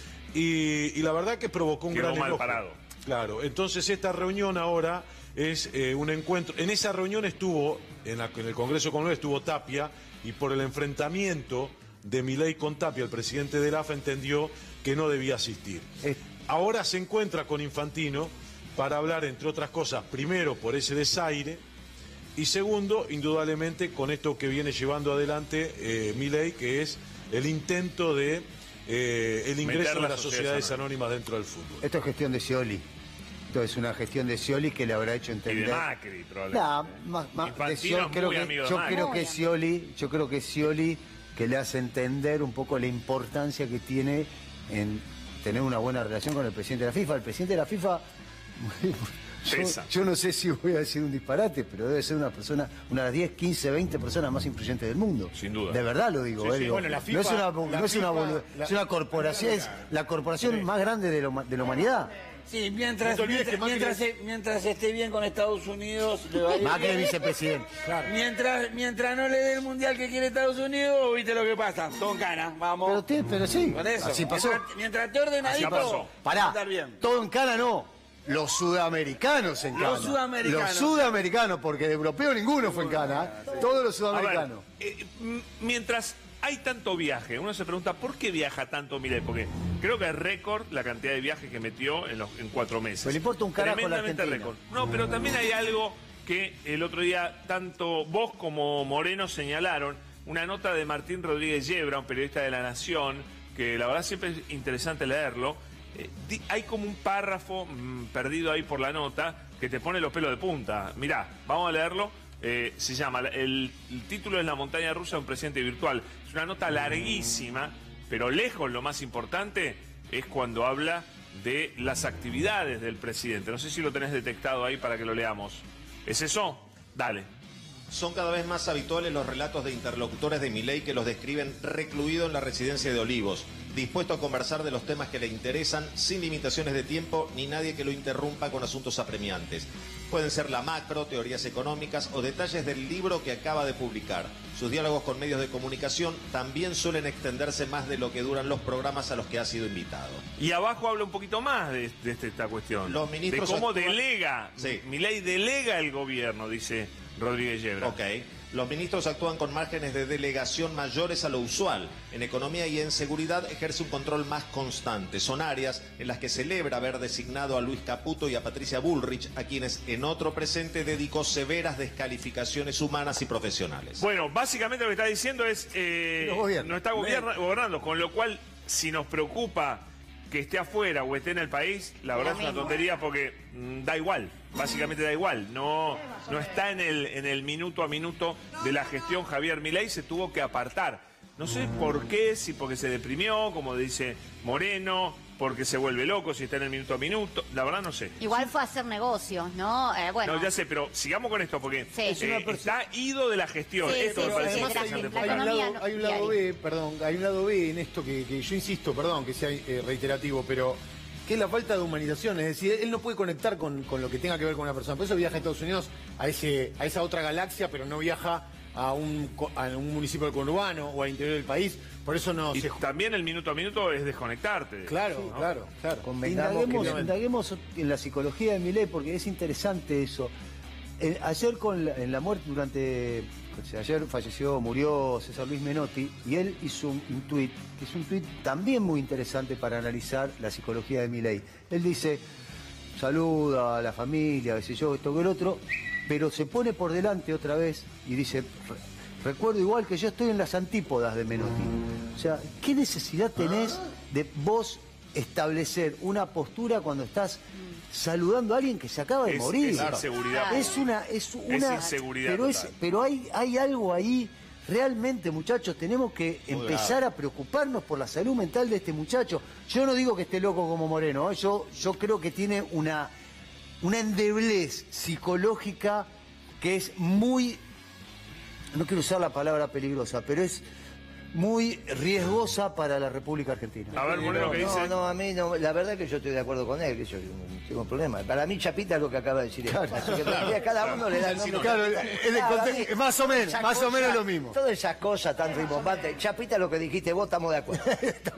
y la verdad que provocó un gran enojo. Claro, entonces esta reunión ahora es un encuentro. En esa reunión estuvo, en el Congreso Conmebol estuvo Tapia, y por el enfrentamiento de Milei con Tapia, el presidente del AFA entendió que no debía asistir. Ahora se encuentra con Infantino para hablar, entre otras cosas, primero por ese desaire, y segundo, indudablemente, con esto que viene llevando adelante Milei, que es el intento de el ingreso de las sociedades anónimas dentro del fútbol. Esto es gestión de Scioli. Esto es una gestión de Scioli que le habrá hecho entender. Y de Macri, probablemente. Yo creo que Scioli que le hace entender un poco la importancia que tiene en tener una buena relación con el presidente de la FIFA. El presidente de la FIFA, yo no sé si voy a decir un disparate, pero debe ser una persona, una de las 10, 15, 20 personas más influyentes del mundo. Sin duda. De verdad lo digo. Sí, sí. Digo, Bueno, la FIFA, es una corporación, es la corporación más grande de la humanidad. Sí, mientras esté bien con Estados Unidos, le va a ir Macri bien. vicepresidente. Claro. Mientras no le dé el mundial que quiere Estados Unidos, viste lo que pasa. Todo cana, vamos. Pero sí, Con eso. así pasó. Mientras esté ordenadito, Pará, va a estar bien. todo en cana no. Los sudamericanos en cana. Los sudamericanos. Los sudamericanos, porque de europeo ninguno fue en cana. Todos los sudamericanos. A ver, mientras hay tanto viaje, uno se pregunta ¿por qué viaja tanto Milei? Porque creo que es récord la cantidad de viajes que metió en 4 meses. Pero le importa un carajo la Tremendamente Argentina. récord. No, pero también hay algo que el otro día tanto vos como Moreno señalaron, una nota de Martín Rodríguez Yebra, un periodista de La Nación, que la verdad siempre es interesante leerlo. Hay como un párrafo perdido ahí por la nota que te pone los pelos de punta. Mirá, vamos a leerlo. Se llama, el título es La montaña rusa de un presidente virtual. Es una nota larguísima, pero lejos lo más importante es cuando habla de las actividades del presidente. No sé si lo tenés detectado ahí para que lo leamos. ¿Es eso? Dale. Son cada vez más habituales los relatos de interlocutores de Milei que los describen recluido en la residencia de Olivos, dispuesto a conversar de los temas que le interesan, sin limitaciones de tiempo ni nadie que lo interrumpa con asuntos apremiantes. Pueden ser la macro, teorías económicas o detalles del libro que acaba de publicar. Sus diálogos con medios de comunicación también suelen extenderse más de lo que duran los programas a los que ha sido invitado. Y abajo habla un poquito más de esta cuestión. Los ministros de cómo actúan... delega. Sí. Milei delega el gobierno, dice Rodríguez Yebra. Ok. Los ministros actúan con márgenes de delegación mayores a lo usual. En economía y en seguridad ejerce un control más constante. Son áreas en las que celebra haber designado a Luis Caputo y a Patricia Bullrich, a quienes en otro presente dedicó severas descalificaciones humanas y profesionales. Bueno, básicamente lo que está diciendo es no está gobernando, con lo cual si nos preocupa que esté afuera o esté en el país, la verdad es una tontería porque da igual, básicamente da igual, no está en el minuto a minuto de la gestión Javier Milei, se tuvo que apartar. No sé por qué, si porque se deprimió, como dice Moreno, porque se vuelve loco, si está en el minuto a minuto, la verdad no sé. Igual fue a hacer negocios, ¿no? Bueno. No, ya sé, pero sigamos con esto, porque está ido de la gestión. Sí, esto sí, me parece sí, interesante. Hay un lado B, hay un lado B en esto que yo insisto, perdón que sea reiterativo, pero que es la falta de humanización. Es decir, él no puede conectar con lo que tenga que ver con una persona. Por eso viaja a Estados Unidos, a esa otra galaxia, pero no viaja a un municipio del conurbano o al interior del país. Por eso no y también el minuto a minuto es desconectarte. Claro, ¿no? claro. Indaguemos en la psicología de Milei porque es interesante eso. Ayer en la muerte ayer murió César Luis Menotti y él hizo un tuit, que es un tuit también muy interesante para analizar la psicología de Milei. Él dice, saluda a la familia, qué sé yo, esto que el otro, pero se pone por delante otra vez y dice, recuerdo igual que yo estoy en las antípodas de Menotti. O sea, ¿qué necesidad tenés de vos establecer una postura cuando estás saludando a alguien que se acaba de morir? Es inseguridad. Es una inseguridad pero hay algo ahí. Realmente, muchachos, tenemos que empezar a preocuparnos por la salud mental de este muchacho. Yo no digo que esté loco como Moreno, ¿eh? Yo creo que tiene una endeblez psicológica que es muy, no quiero usar la palabra peligrosa, pero es muy riesgosa para la República Argentina. A ver, Moreno, ¿qué dice? No, a mí no, la verdad que yo estoy de acuerdo con él, que yo no tengo problema. Para mí Chapita es lo que acaba de decir él. Claro. Así que a cada uno le da el nombre. Claro, más o menos lo mismo. Todas esas cosas tan rimbombantes. Chapita, lo que dijiste vos, estamos de acuerdo.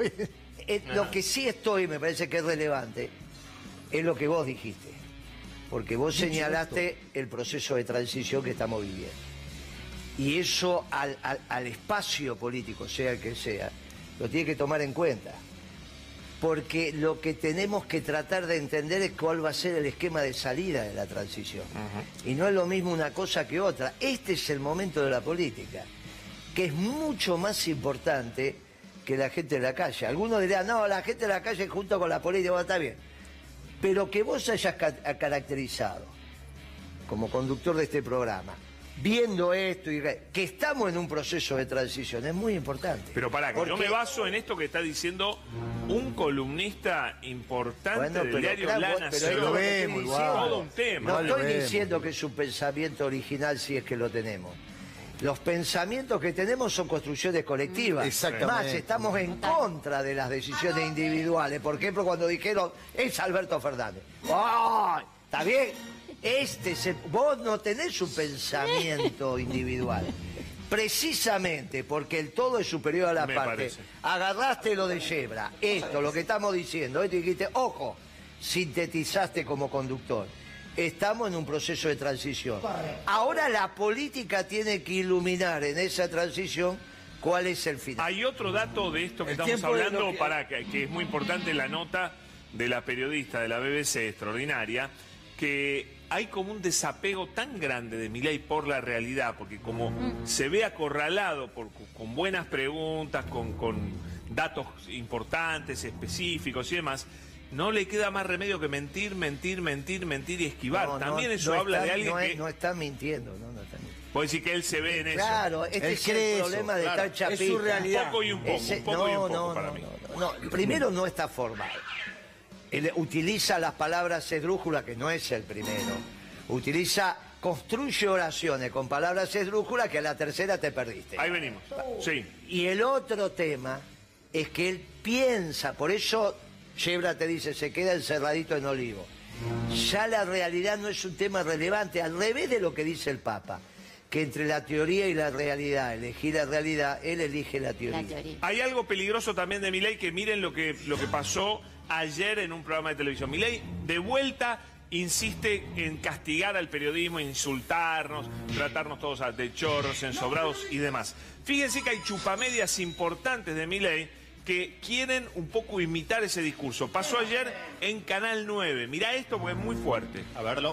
Lo que sí me parece que es relevante, es lo que vos dijiste. Porque vos señalaste el proceso de transición que estamos viviendo. Y eso al espacio político, sea el que sea, lo tiene que tomar en cuenta. Porque lo que tenemos que tratar de entender es cuál va a ser el esquema de salida de la transición. Y no es lo mismo una cosa que otra. Este es el momento de la política, que es mucho más importante que la gente de la calle. Algunos dirán, no, la gente de la calle junto con la política, bueno, está bien. Pero que vos hayas caracterizado como conductor de este programa viendo esto y que estamos en un proceso de transición, es muy importante. Pero pará, que yo me baso en esto que está diciendo un columnista importante del diario La Nación. Pero lo vemos, todo un tema. No estoy diciendo que es un pensamiento original si es que lo tenemos. Los pensamientos que tenemos son construcciones colectivas. Exactamente. Más, estamos en contra de las decisiones individuales. Por ejemplo, cuando dijeron, es Alberto Fernández. ¡Ay! ¿Está bien? Vos no tenés un pensamiento individual. Precisamente porque el todo es superior a la parte. Parece. Agarraste lo de Yebra, lo que estamos diciendo, y dijiste, ojo, sintetizaste como conductor. Estamos en un proceso de transición. Ahora la política tiene que iluminar en esa transición cuál es el final. Hay otro dato de esto que estamos hablando, que es muy importante, la nota de la periodista de la BBC extraordinaria, que hay como un desapego tan grande de Milei por la realidad, porque como se ve acorralado con buenas preguntas, con datos importantes, específicos y demás, no le queda más remedio que mentir y esquivar. También eso habla de alguien que... No está mintiendo, no está mintiendo. Puede decir que él se ve en eso. Claro, este es el problema de estar chapita. Es su realidad. Un poco y un poco, para mí. No, primero no está formado. Él utiliza las palabras esdrújulas, que no es el primero. Construye oraciones con palabras esdrújulas que a la tercera te perdiste. Ahí venimos, sí. Y el otro tema es que él piensa, por eso Yebra te dice, se queda encerradito en Olivo. Ya la realidad no es un tema relevante, al revés de lo que dice el Papa, que entre la teoría y la realidad, elegir la realidad, él elige la teoría. Hay algo peligroso también de Milei, que miren lo que pasó ayer en un programa de televisión. Milei, de vuelta, insiste en castigar al periodismo, insultarnos, tratarnos todos de chorros, ensobrados y demás. Fíjense que hay chupamedias importantes de Milei que quieren un poco imitar ese discurso. Pasó ayer en Canal 9. Mirá esto porque es muy fuerte. A verlo.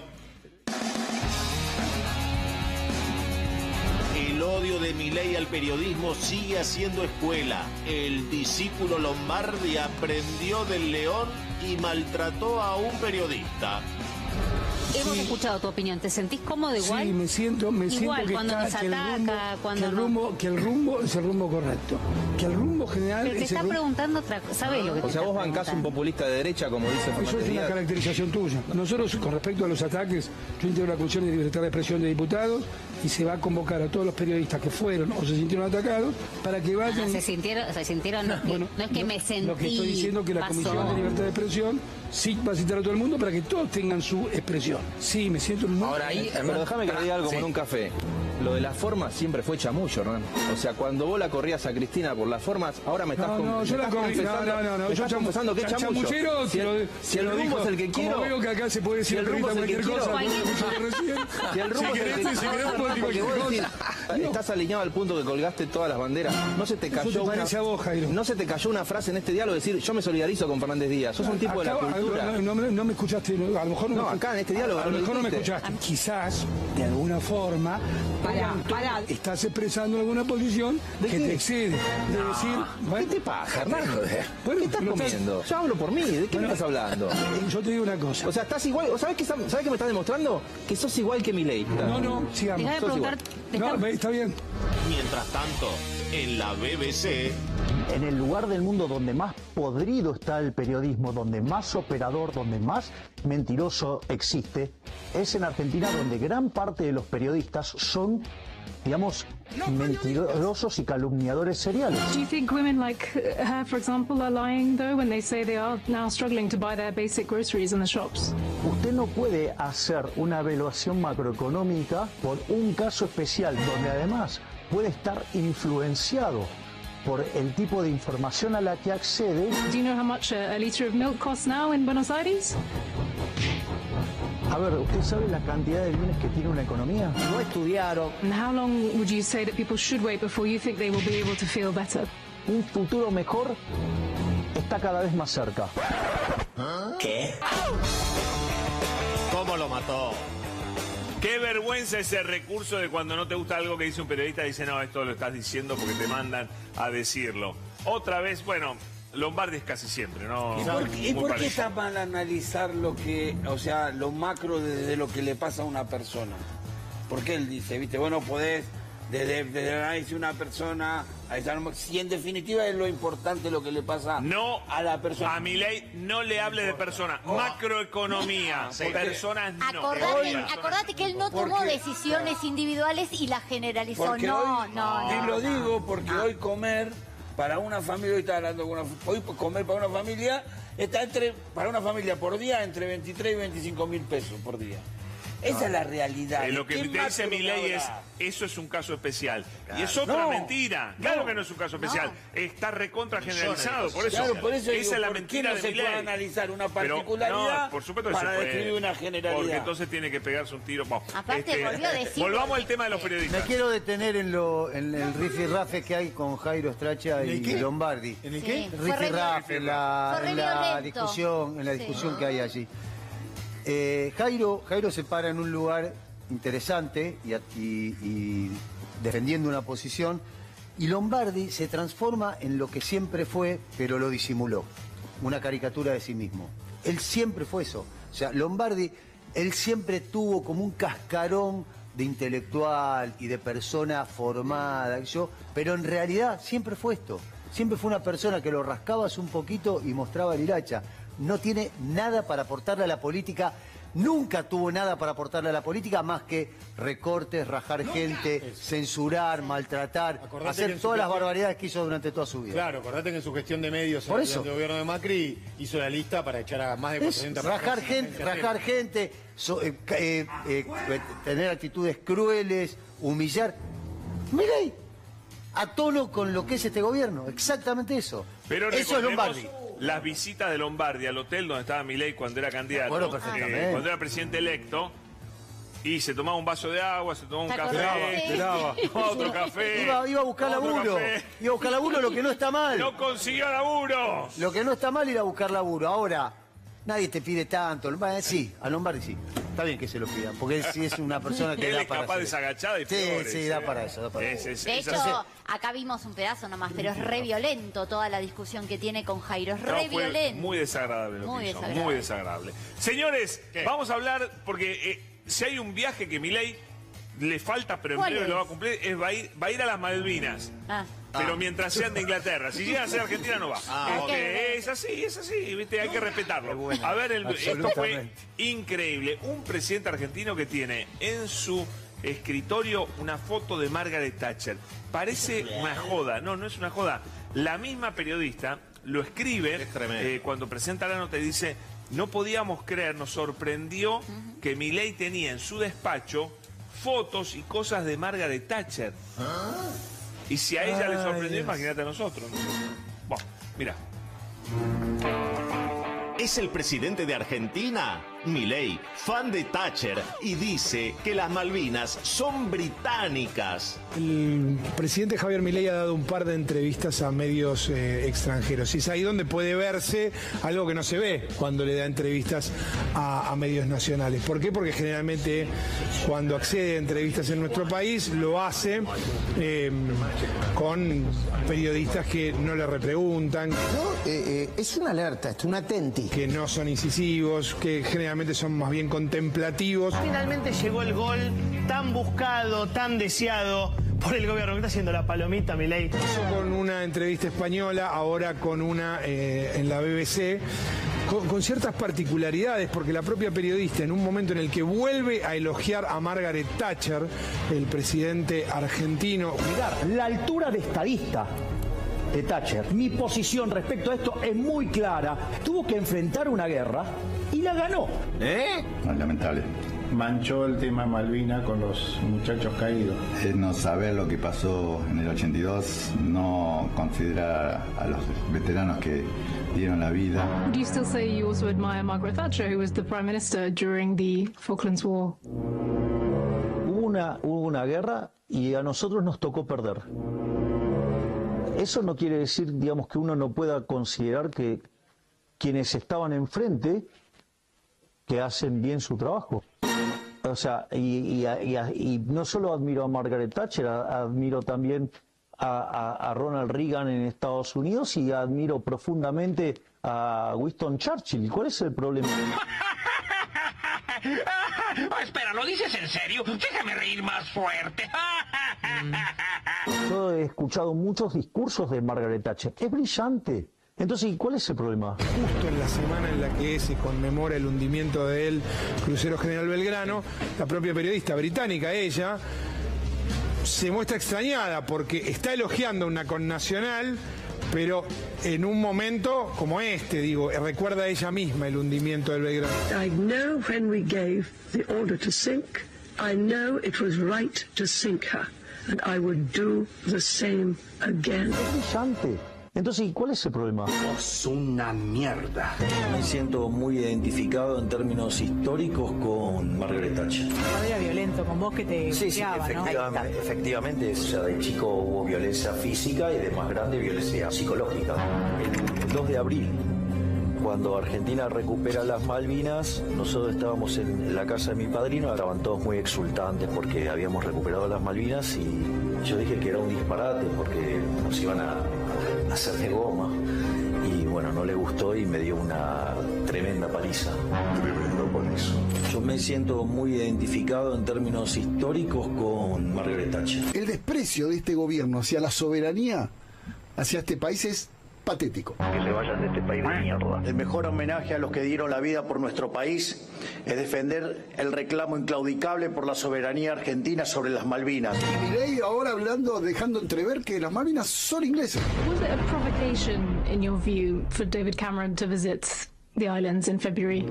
El odio de Milei al periodismo sigue haciendo escuela. El discípulo Lombardi aprendió del león y maltrató a un periodista. Hemos escuchado tu opinión. ¿Te sentís cómodo igual? Sí, me siento igual que cuando nos ataca, cuando que el rumbo es el rumbo correcto. Que el rumbo general Pero te está preguntando otra cosa. ¿Sabes lo que te sea, vos bancás un populista de derecha, como dice Fernández Eso es una caracterización tuya. Nosotros, con respecto a los ataques, yo integro la Comisión de Libertad de Expresión de Diputados y se va a convocar a todos los periodistas que fueron o se sintieron atacados para que vayan... se sintieron bueno, no es que me sentí... Lo que estoy diciendo es que la Comisión de Libertad de Expresión sí va a citar a todo el mundo para que todos tengan su expresión. Sí, me siento muy... Ahora ahí, pero déjame que le diga algo con un café. Lo de las formas siempre fue chamullo, Hernán. O sea, cuando vos la corrías a Cristina por las formas, ahora me estás confesando. Yo confesando que es chamullo. Si el rumbo es el que quiero... Como veo que acá se puede decir el rumbo cualquier cosa. Si el rumbo es el que quiero... Estás alineado al punto que colgaste todas las banderas. No se te cayó una frase en este diálogo de decir, yo me solidarizo con Fernández Díaz. Sos un tipo de la cultura. No me escuchaste, a lo mejor no. Acá en este diálogo. A lo mejor no me escuchaste. Quizás, de alguna forma, estás expresando alguna posición que te excede. De decir, ¿qué te pasa, Hernán? ¿Qué estás comiendo? Yo hablo por mí. ¿De qué me estás hablando? Yo te digo una cosa. O sea, estás igual. ¿Sabés qué me estás demostrando? Que sos igual que Milei. No, sigamos. No, está bien. Mientras tanto, en la BBC... En el lugar del mundo donde más podrido está el periodismo, donde más operador, donde más mentiroso existe, es en Argentina, donde gran parte de los periodistas son, digamos, mentirosos y calumniadores seriales. Do you think women like her, for example, are lying though when they say they are now struggling to buy their basic groceries in the shops? Usted no puede hacer una evaluación macroeconómica por un caso especial, donde además puede estar influenciado por el tipo de información a la que accede. Do you know how much a liter of milk costs now in Buenos Aires? A ver, ¿usted sabe la cantidad de bienes que tiene una economía? No estudiaron. And how long would you say that people should wait before you think they will be able to feel better? Un futuro mejor está cada vez más cerca. ¿Qué? ¿Cómo lo mató? Qué vergüenza ese recurso de cuando no te gusta algo que dice un periodista, dice, no, esto lo estás diciendo porque te mandan a decirlo. Otra vez, bueno, Lombardi es casi siempre, ¿no? ¿Y por qué está mal analizar lo macro de lo que le pasa a una persona? Porque él dice, viste, vos no podés desde el análisis de una persona, si en definitiva es lo importante lo que le pasa a la persona. A Milei no le hable de persona, macroeconomía, personas no. Acordate que él no tomó decisiones individuales y las generalizó. Porque No. Lo digo porque hoy comer para una familia, hoy comer para una familia está para una familia por día entre 23 y 25 mil pesos por día. Esa es la realidad. Lo que te dice Milei es, eso es un caso especial. Claro. Y es otra mentira. Claro que no es un caso especial. Está recontra generalizado. Por eso, esa es la mentira de Milei. Se puede analizar una particularidad por supuesto que para se puede, describir una generalidad. Porque entonces tiene que pegarse un tiro. Aparte volvió a decir... Volvamos al tema de los periodistas. Me quiero detener en el rifirrafe que hay con Jairo Stracha y Lombardi. ¿En el qué? Rifirrafe, en la discusión que hay allí. Jairo se para en un lugar interesante y defendiendo una posición, y Lombardi se transforma en lo que siempre fue, pero lo disimuló, una caricatura de sí mismo. Él siempre fue eso. O sea, Lombardi, él siempre tuvo como un cascarón de intelectual y de persona formada, pero en realidad siempre fue esto. Siempre fue una persona que lo rascabas un poquito y mostraba el hilacha. No tiene nada para aportarle a la política, nunca tuvo nada para aportarle a la política más que recortes, rajar gente, censurar, maltratar, hacer todas las barbaridades que hizo durante toda su vida. Claro, acordate que en su gestión de medios durante el gobierno de Macri hizo la lista para echar a más de 400 personas. Rajar gente, tener actitudes crueles, humillar. Milei, a tono con lo que es este gobierno, exactamente eso. Pero eso es Lombardi. Las visitas de Lombardi al hotel donde estaba Milei cuando era candidato, cuando era presidente electo, y se tomaba un vaso de agua, se tomaba un café, otro café. Iba a buscar laburo. Iba a buscar laburo, lo que no está mal. No consiguió laburo. Lo que no está mal ir a buscar laburo. Ahora, nadie te pide tanto. Sí, a Lombardi sí. Está bien que se lo pida, porque él sí es una persona que él da es para capaz de desagachada y flores, sí, da para eso. De hecho, acá vimos un pedazo nomás, pero es re violento toda la discusión que tiene con Jairo. Es re violento. Muy desagradable lo que hizo, muy desagradable. Señores, vamos a hablar, porque si hay un viaje que Milei le falta, pero en breve lo va a cumplir, va a ir a las Malvinas. Pero mientras sean de Inglaterra. Si llegan a ser Argentina, no va. Porque es así, ¿viste? Hay que respetarlo. A ver, esto fue increíble. Un presidente argentino que tiene en su escritorio una foto de Margaret Thatcher. Parece una joda. No, no es una joda. La misma periodista lo escribe cuando presenta la nota y dice: no podíamos creer, nos sorprendió que Milei tenía en su despacho fotos y cosas de Margaret Thatcher. Y si a ella le sorprendió, imagínate a nosotros. Bueno, mira. Es el presidente de Argentina, Milei, fan de Thatcher, y dice que las Malvinas son británicas. El presidente Javier Milei ha dado un par de entrevistas a medios extranjeros, y es ahí donde puede verse algo que no se ve cuando le da entrevistas a medios nacionales. ¿Por qué? Porque generalmente cuando accede a entrevistas en nuestro país lo hace con periodistas que no le repreguntan. Es una alerta, es un atenti. Que no son incisivos, que generalmente son más bien contemplativos. Finalmente llegó el gol tan buscado, tan deseado por el gobierno. ¿Qué está haciendo la palomita, Milei? Pasó con una entrevista española, ahora con una en la BBC, con ciertas particularidades, porque la propia periodista, en un momento en el que vuelve a elogiar a Margaret Thatcher, el presidente argentino... Mirá, la altura de estadista de Thatcher. Mi posición respecto a esto es muy clara. Tuvo que enfrentar una guerra y la ganó. Lamentable. Manchó el tema Malvina con los muchachos caídos. No saber lo que pasó en el 82, no considerar a los veteranos que dieron la vida. Would you still say you also admire Margaret Thatcher, who was the Prime Minister during the Falklands War? Hubo una guerra y a nosotros nos tocó perder. Eso no quiere decir, digamos, que uno no pueda considerar que quienes estaban enfrente que hacen bien su trabajo. O sea, y no solo admiro a Margaret Thatcher, admiro también a Ronald Reagan en Estados Unidos y admiro profundamente a Winston Churchill. ¿Cuál es el problema? Espera, ¿lo dices en serio? Déjame reír más fuerte. Yo he escuchado muchos discursos de Margaret Thatcher. Es brillante. Entonces, ¿y cuál es el problema? Justo en la semana en la que se conmemora el hundimiento del crucero General Belgrano, la propia periodista británica, ella, se muestra extrañada porque está elogiando una connacional, pero en un momento como este, digo, recuerda ella misma el hundimiento del Belgrano. I know when we gave the order to sink, I know it was right to sink her, and I would do the same again. Es brillante. Entonces, ¿y cuál es el problema? Es una mierda. Me siento muy identificado en términos históricos con Margaret Thatcher. Era violento con vos que te criaba, efectivamente, ¿no? Efectivamente, o sea, de chico hubo violencia física y de más grande violencia psicológica. El 2 de abril, cuando Argentina recupera las Malvinas, nosotros estábamos en la casa de mi padrino, estaban todos muy exultantes porque habíamos recuperado las Malvinas y yo dije que era un disparate porque nos iban a hacer de goma. Y bueno, no le gustó y me dio una tremenda paliza. Tremendo paliza. Yo me siento muy identificado en términos históricos con Margaret Thatcher. El desprecio de este gobierno hacia la soberanía, hacia este país es patético. Que se vayan de este país de mierda. El mejor homenaje a los que dieron la vida por nuestro país es defender el reclamo inclaudicable por la soberanía argentina sobre las Malvinas. Y Milei ahora hablando, dejando entrever que las Malvinas son inglesas. Was it a provocation, in your view, for David Cameron to visit the islands in February?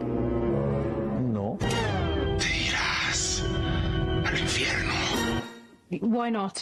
No. Te irás al infierno. Why not?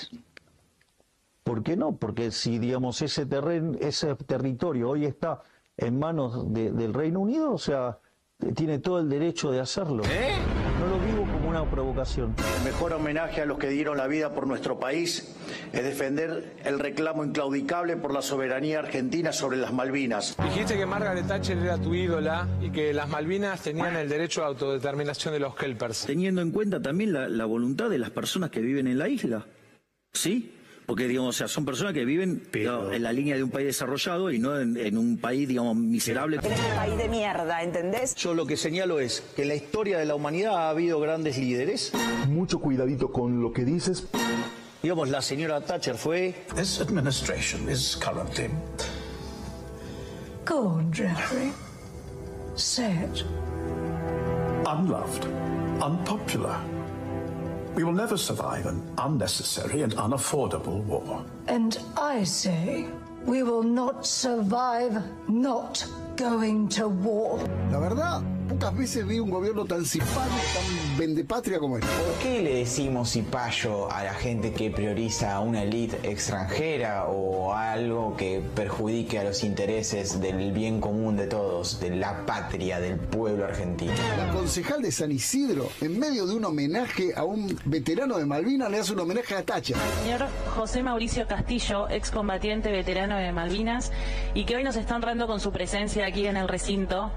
¿Por qué no? Porque si, digamos, ese territorio hoy está en manos del Reino Unido, o sea, tiene todo el derecho de hacerlo. No lo vivo como una provocación. El mejor homenaje a los que dieron la vida por nuestro país es defender el reclamo inclaudicable por la soberanía argentina sobre las Malvinas. Dijiste que Margaret Thatcher era tu ídola y que las Malvinas tenían el derecho a autodeterminación de los kelpers. Teniendo en cuenta también la voluntad de las personas que viven en la isla, ¿sí? Porque, digamos, o sea, son personas que viven en la línea de un país desarrollado y no en un país, digamos, miserable. En este país de mierda, ¿entendés? Yo lo que señalo es que en la historia de la humanidad ha habido grandes líderes. Mucho cuidadito con lo que dices. Digamos, la señora Thatcher fue... This administration is currently... Go on, Jeffrey. Say it. unloved, unpopular. We will never survive an unnecessary and unaffordable war. And I say, we will not survive not going to war. La verdad, pocas veces vi un gobierno tan simpático, tan vendepatria como este. ¿Por qué le decimos cipayo a la gente que prioriza a una élite extranjera o algo que perjudique a los intereses del bien común de todos, de la patria, del pueblo argentino? La concejal de San Isidro, en medio de un homenaje a un veterano de Malvinas, le hace un homenaje a Thatcher. Señor José Mauricio Castillo, excombatiente veterano de Malvinas, y que hoy nos está honrando con su presencia aquí en el recinto.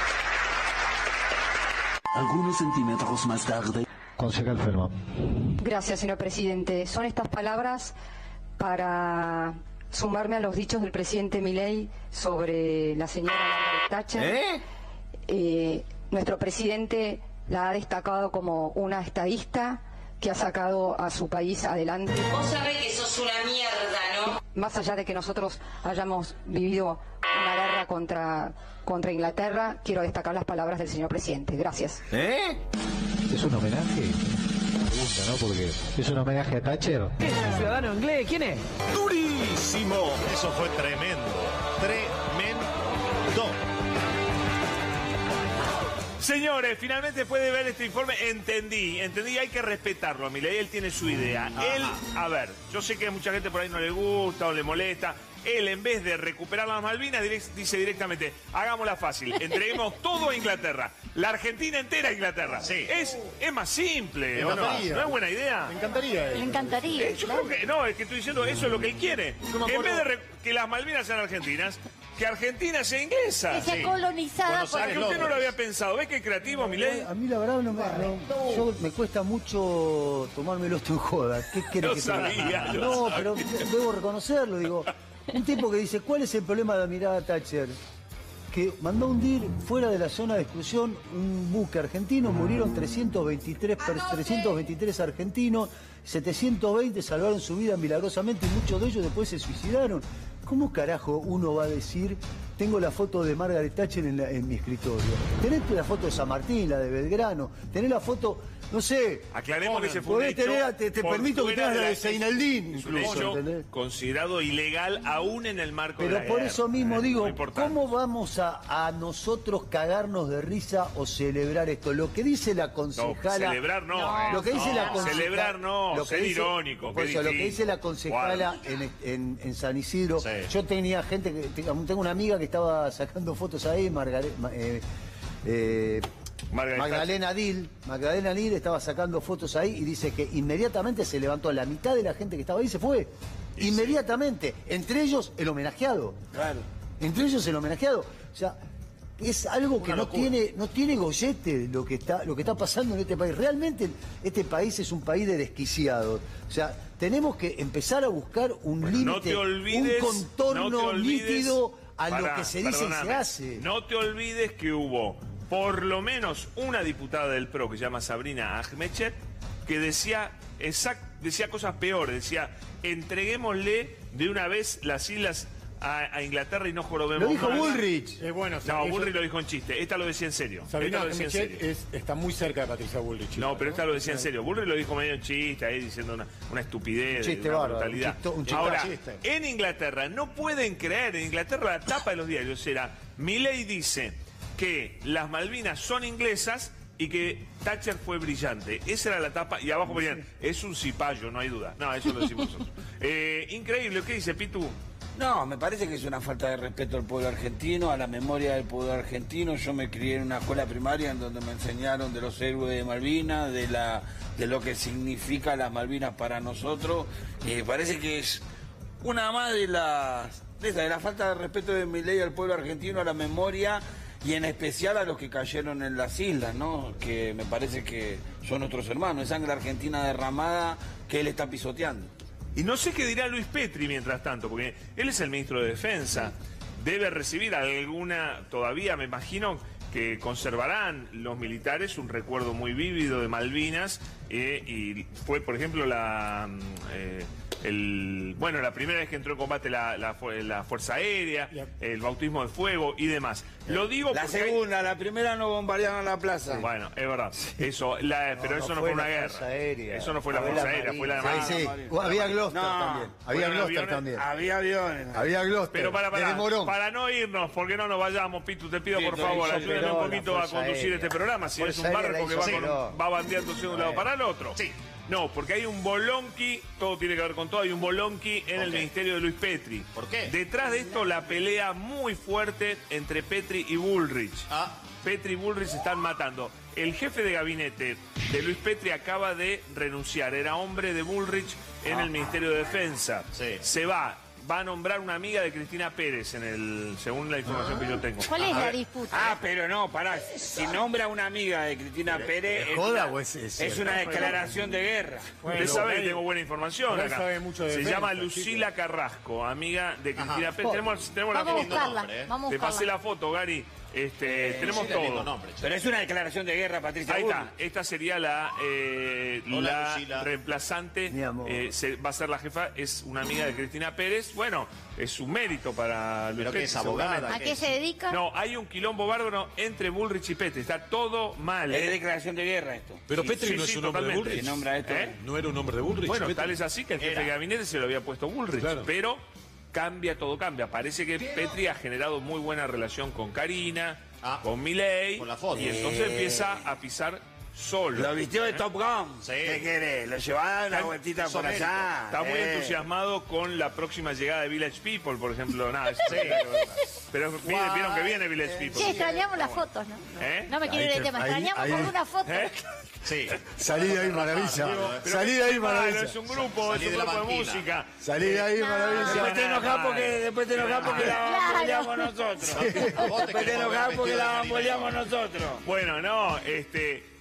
Algunos centímetros más tarde. Concejal Fermo. Gracias, señor presidente. Son estas palabras para sumarme a los dichos del presidente Milei sobre la señora Margaret Thatcher. Nuestro presidente la ha destacado como una estadista que ha sacado a su país adelante. Vos sabés que sos una mierda, ¿no? Más allá de que nosotros hayamos vivido una guerra contra Inglaterra, quiero destacar las palabras del señor presidente. Gracias. ¿Es un homenaje? Pregunta, ¿no? Porque es un homenaje a Thatcher. ¿Qué es el ciudadano inglés? ¿Quién es? ¡Durísimo! Eso fue tremendo. Tremendo. Señores, finalmente puede ver este informe. Entendí, hay que respetarlo a Milei, él tiene su idea. Él, a ver, yo sé que a mucha gente por ahí no le gusta o le molesta. Él, en vez de recuperar las Malvinas, dice directamente, hagámosla fácil, entreguemos todo a Inglaterra. La Argentina entera a Inglaterra. Sí. Es más simple, ¿o no? ¿No es buena idea? Me encantaría. Me encantaría. Yo creo que, no, es que estoy diciendo, eso es lo que él quiere. Que en vez de que las Malvinas sean argentinas, que Argentina sea inglesa. Que sea colonizada por que usted no lo había pensado. ¿Ves qué creativo, Milei? A mí la verdad me cuesta mucho tomármelo esto en joda. ¿Qué querés que sabía, No, pero debo reconocerlo, digo. Un tipo que dice, ¿cuál es el problema de la mirada a Thatcher? que mandó a hundir fuera de la zona de exclusión un buque argentino, murieron 323 argentinos, 720 salvaron su vida milagrosamente y muchos de ellos después se suicidaron. ¿Cómo carajo uno va a decir, tengo la foto de Margaret Thatcher en mi escritorio? Tenés la foto de San Martín, la de Belgrano, tenés la foto, no sé... Aclaremos que se fue un hecho te permito que tengas la de Seinaldín, incluso. incluso, Es un hecho ¿entendés? considerado ilegal aún en el marco de la Pero por guerra. eso mismo digo, Muy importante. ¿cómo vamos a nosotros cagarnos de risa o celebrar esto? Lo que dice la concejala... celebrar no. Lo que dice la concejala... Celebrar no, lo que ser dice- irónico. Por eso, lo que dice la concejala en San Isidro, yo tenía gente, tengo una amiga que estaba sacando fotos ahí, Magdalena Dil estaba sacando fotos ahí y dice que inmediatamente se levantó la mitad de la gente que estaba ahí, se fue. Inmediatamente. Entre ellos el homenajeado. Claro. Entre ellos el homenajeado. O sea, es algo que no tiene gollete lo que está pasando en este país. Realmente este país es un país de desquiciados. O sea, tenemos que empezar a buscar un límite, un contorno nítido a lo que se dice y se hace. No te olvides que hubo por lo menos una diputada del PRO que se llama Sabrina Ahmedchet que decía cosas peores, decía, entreguémosle de una vez las islas a Inglaterra y no jorobemos. Lo dijo más. Bullrich. Bueno, No, Bullrich lo dijo en chiste. Esta lo decía en serio. Sabrina Esta lo decía en Ahmedchet serio. está muy cerca de Patricia Bullrich. No, pero esta lo decía en serio. Bullrich lo dijo medio en chiste, ahí diciendo una estupidez, Un chiste una bárbaro, brutalidad. un chiste. Ahora, en Inglaterra, no pueden creer, en Inglaterra la tapa de los diarios era, Milei dice que las Malvinas son inglesas y que Thatcher fue brillante. Esa era la tapa, y abajo ponían, es un cipayo, no hay duda. No, eso lo decimos nosotros. Increíble, ¿qué dice Pitu? No, me parece que es una falta de respeto al pueblo argentino, a la memoria del pueblo argentino. Yo me crié en una escuela primaria en donde me enseñaron de los héroes de Malvinas, de lo que significa las Malvinas para nosotros. Parece que es una más de la falta de respeto de Milei al pueblo argentino, a la memoria y en especial a los que cayeron en las islas, ¿no? Que me parece que son nuestros hermanos, es sangre argentina derramada que él está pisoteando. Y no sé qué dirá Luis Petri mientras tanto, porque él es el ministro de Defensa. Debe recibir alguna, todavía me imagino que conservarán los militares un recuerdo muy vívido de Malvinas. Y fue, por ejemplo, la primera vez que entró en combate la Fuerza Aérea, el bautismo de fuego y demás. Lo digo la porque segunda, la primera no bombardearon la plaza. Bueno, es verdad. Eso, pero eso no fue una guerra. Eso no fue la Fuerza Aérea, fue la Marina. Sí. Había Gloster también. Había Gloster también. Había aviones. Había Gloster. Pero para no irnos, porque no nos vayamos, Pitu, te pido por favor, ayúdame un poquito a conducir este programa. Si eres un barco que va bandeándose de un lado para el otro. Sí. No, porque hay un bolonqui, todo tiene que ver con todo, hay un bolonqui en el ministerio de Luis Petri. ¿Por qué? Detrás de esto la pelea muy fuerte entre Petri y Bullrich. Petri y Bullrich se están matando. El jefe de gabinete de Luis Petri acaba de renunciar, era hombre de Bullrich en el Ministerio de Defensa. Sí. Se va a nombrar una amiga de Cristina Pérez según la información que yo tengo. ¿Cuál es la disputa? Pero no, pará. Si nombra una amiga de Cristina Pérez, es una declaración de guerra. Usted sabe que tengo buena información acá. Sabe mucho de Se defensa, llama Lucila Carrasco, amiga de Cristina Pérez. Tenemos la Vamos a foto. buscarla. Vamos a Te pasé buscarla. la foto, Gary. Tenemos todo. Pero es una declaración de guerra, Patricia. Ahí Bullrich. está. Esta sería la reemplazante. Va a ser la jefa. Es una amiga de Cristina Pérez. Bueno, es un mérito para Luis ¿Pero qué Petri, es, abogada? seguramente. ¿A qué se dedica? No, hay un quilombo bárbaro entre Bullrich y Petri. Está todo mal. Es declaración de guerra esto. Pero Petri no es un hombre de totalmente. Bullrich. ¿Quién nombra esto? No era un hombre de Bullrich. Bueno, Petri. tal es así que el jefe de gabinete se lo había puesto Bullrich. Claro. Pero todo cambia. Parece que Petri ha generado muy buena relación con Karina, con Milei, con la foto. y entonces empieza a pisar solo. Lo vistió de Top Gun. ¿Qué querés? Lo llevaba a dar una vueltita por allá. Está muy entusiasmado con la próxima llegada de Village People, por ejemplo. Pero vieron que viene Village People. Sí, extrañamos las fotos, ¿no? No me quiero ir del tema. Extrañamos por una foto. Sí. Salí de ahí, maravilla. Salí de ahí, maravilla. Es un grupo, de música. Salí de ahí, maravilla. Después te enojás porque la bamboleamos nosotros. Después te enojás porque la bamboleamos nosotros. Bueno, no,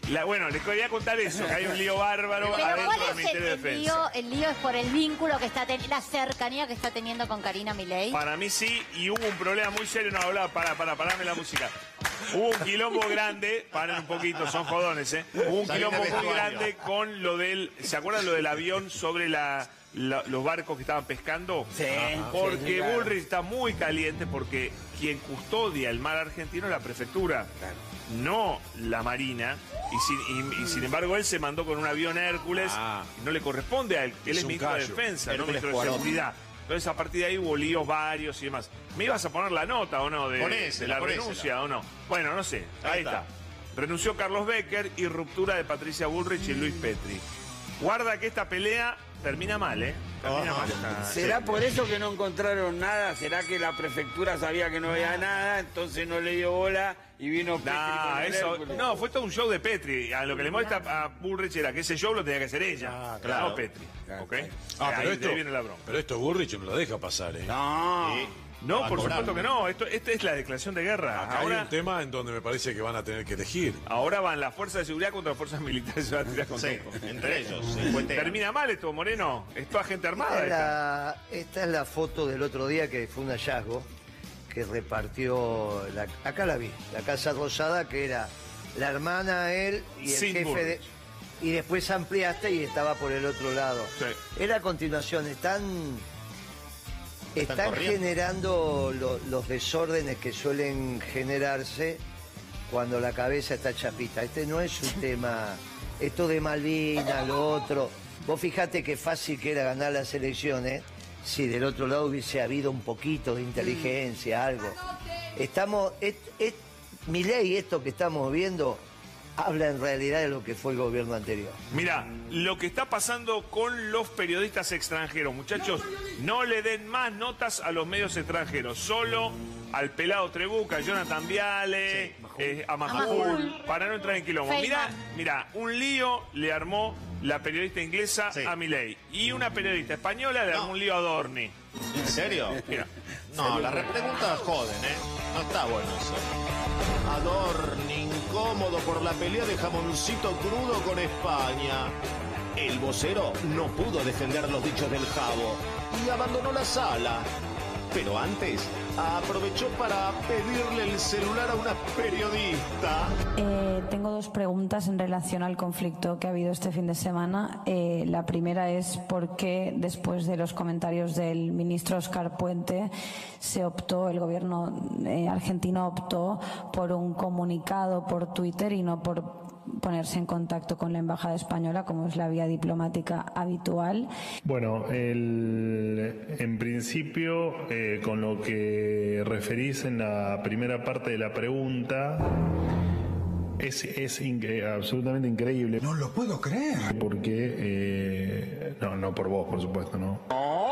Bueno, les quería contar eso, que hay un lío bárbaro Pero adentro ¿cuál del es Ministerio de el Defensa. lío? El lío es por el vínculo que está teniendo, la cercanía que está teniendo con Karina Milei. Para mí sí, y hubo un problema muy serio, no hablaba, parame la música. Hubo un quilombo grande, paren un poquito, son jodones, ¿eh? Hubo un quilombo muy grande con lo del, ¿se acuerdan lo del avión sobre los barcos que estaban pescando? Sí. Porque sí, claro. Bullrich está muy caliente porque quien custodia el mar argentino es la prefectura, no la marina. Y sin embargo él se mandó con un avión Hércules y no le corresponde a él. Él es ministro de Defensa, no ministro de Seguridad. Entonces a partir de ahí hubo líos varios y demás. ¿Me ibas a poner la nota o no de la renuncia o no? Bueno, no sé, ahí está. Renunció Carlos Becker y ruptura de Patricia Bullrich y Luis Petri. Guarda que esta pelea termina mal, ¿eh? Termina mal. ¿Será por eso que no encontraron nada? ¿Será que la prefectura sabía que no había nada, entonces no le dio bola y vino Petri con el Hércules? No, fue todo un show de Petri. A lo que le molesta a Bullrich era que ese show lo tenía que hacer ella, no Petri. ¿Ok? Pero ahí viene la broma. Pero esto Bullrich no lo deja pasar, ¿eh? No, por supuesto que no. Esta es la declaración de guerra. Acá ahora hay un tema en donde me parece que van a tener que elegir. Ahora van las fuerzas de seguridad contra las fuerzas militares. Se van a tirar con todo. Entre ellos. Termina mal esto, Moreno. Es toda gente armada. Esta es la foto del otro día que fue un hallazgo que repartió, acá la vi, la Casa Rosada, que era la hermana, él y el jefe de... Y después ampliaste y estaba por el otro lado. Sí. Era a continuación, están generando los desórdenes que suelen generarse cuando la cabeza está chapita. Este no es un tema, esto de Malvinas, lo otro. Vos fijate qué fácil que era ganar las elecciones si del otro lado hubiese habido un poquito de inteligencia, algo. Milei, esto que estamos viendo, habla en realidad de lo que fue el gobierno anterior. Mira, lo que está pasando con los periodistas extranjeros, muchachos, no le den más notas a los medios extranjeros, solo al pelado Trebuca, a Jonathan Viale, a Majul, para no entrar en quilombo. Mira, un lío le armó la periodista inglesa a Milei y una periodista española le armó un lío a Adorni. ¿En serio? Mira. No, las preguntas joden, ¿eh? No está bueno eso. Adorni, incómodo por la pelea de jamoncito crudo con España. El vocero no pudo defender los dichos del Jabo y abandonó la sala. Pero antes aprovechó para pedirle el celular a una periodista. Tengo dos preguntas en relación al conflicto que ha habido este fin de semana. La primera es por qué después de los comentarios del ministro Óscar Puente el gobierno argentino optó por un comunicado por Twitter y no por ponerse en contacto con la embajada española, como es la vía diplomática habitual. Bueno, en principio, con lo que referís en la primera parte de la pregunta, es absolutamente increíble. No lo puedo creer. Porque, no por vos, por supuesto, ¿no?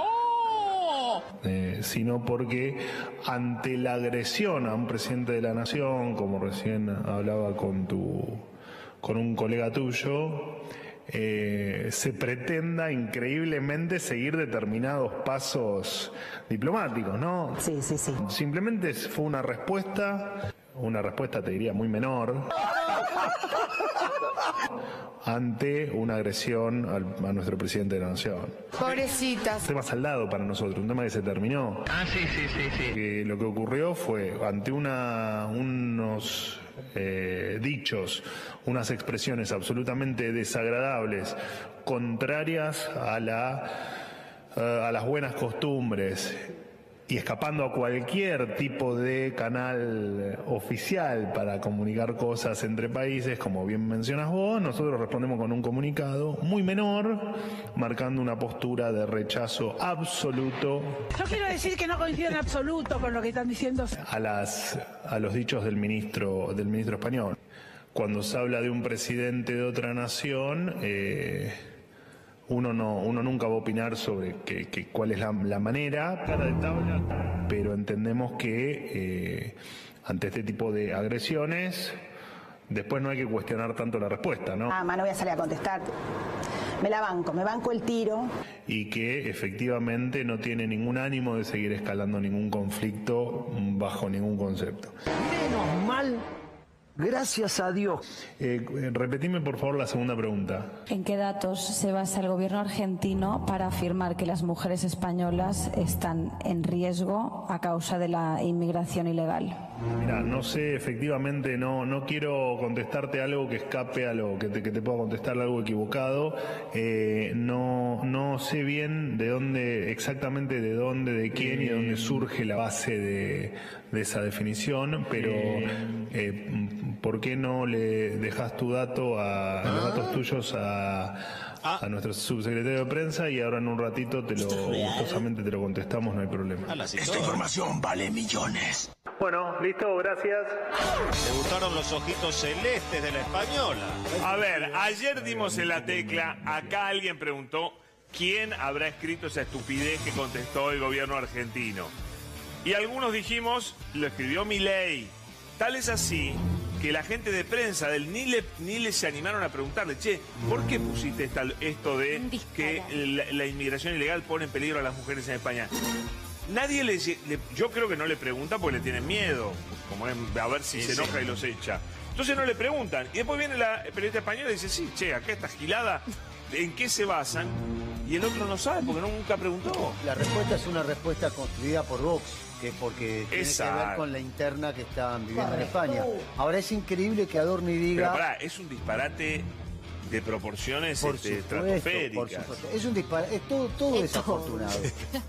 Sino porque ante la agresión a un presidente de la nación, como recién hablaba con un colega tuyo, se pretenda increíblemente seguir determinados pasos diplomáticos, ¿no? Sí. Simplemente fue una respuesta, te diría, muy menor, ante una agresión a nuestro presidente de la nación. Pobrecitas. Un tema saldado para nosotros, un tema que se terminó. Sí. Lo que ocurrió fue, ante unos dichos, unas expresiones absolutamente desagradables, contrarias a las buenas costumbres y escapando a cualquier tipo de canal oficial para comunicar cosas entre países, como bien mencionas vos, nosotros respondemos con un comunicado muy menor, marcando una postura de rechazo absoluto. Yo quiero decir que no coincido en absoluto con lo que están diciendo. A los dichos del ministro español. Cuando se habla de un presidente de otra nación, uno nunca va a opinar sobre cuál es la manera, cara de tabla, pero entendemos que ante este tipo de agresiones, después no hay que cuestionar tanto la respuesta, ¿no? No voy a salir a contestar. Me banco el tiro. Y que efectivamente no tiene ningún ánimo de seguir escalando ningún conflicto bajo ningún concepto. Gracias a Dios. Repetime por favor la segunda pregunta. ¿En qué datos se basa el gobierno argentino para afirmar que las mujeres españolas están en riesgo a causa de la inmigración ilegal? Mira, no sé, efectivamente, no quiero contestarte algo que escape a lo que te pueda contestar algo equivocado. No sé bien exactamente de quién y de dónde surge la base de esa definición, pero ¿por qué no le dejas tu dato los datos tuyos a nuestro subsecretario de prensa y ahora en un ratito gustosamente te lo contestamos, no hay problema. Esta información vale millones. Bueno, listo, gracias. ¿Te gustaron los ojitos celestes de la española? A ver, ayer dimos en la tecla, acá alguien preguntó quién habrá escrito esa estupidez que contestó el gobierno argentino. Y algunos dijimos, lo escribió Milei. Tal es así que la gente de prensa del ni se animaron a preguntarle, che, ¿por qué pusiste esto de que la inmigración ilegal pone en peligro a las mujeres en España? Nadie yo creo que no le pregunta porque le tienen miedo, como a ver si se enoja y los echa. Entonces no le preguntan. Y después viene la periodista española y dice, sí, che, acá esta gilada, ¿en qué se basan? Y el otro no sabe porque nunca preguntó. La respuesta es una respuesta construida por Vox, que es porque tiene que ver con la interna que están viviendo en España. Ahora es increíble que Adorni diga... Pero pará, es un disparate de proporciones estratosféricas. Por supuesto. Es un disparate, todo desafortunado.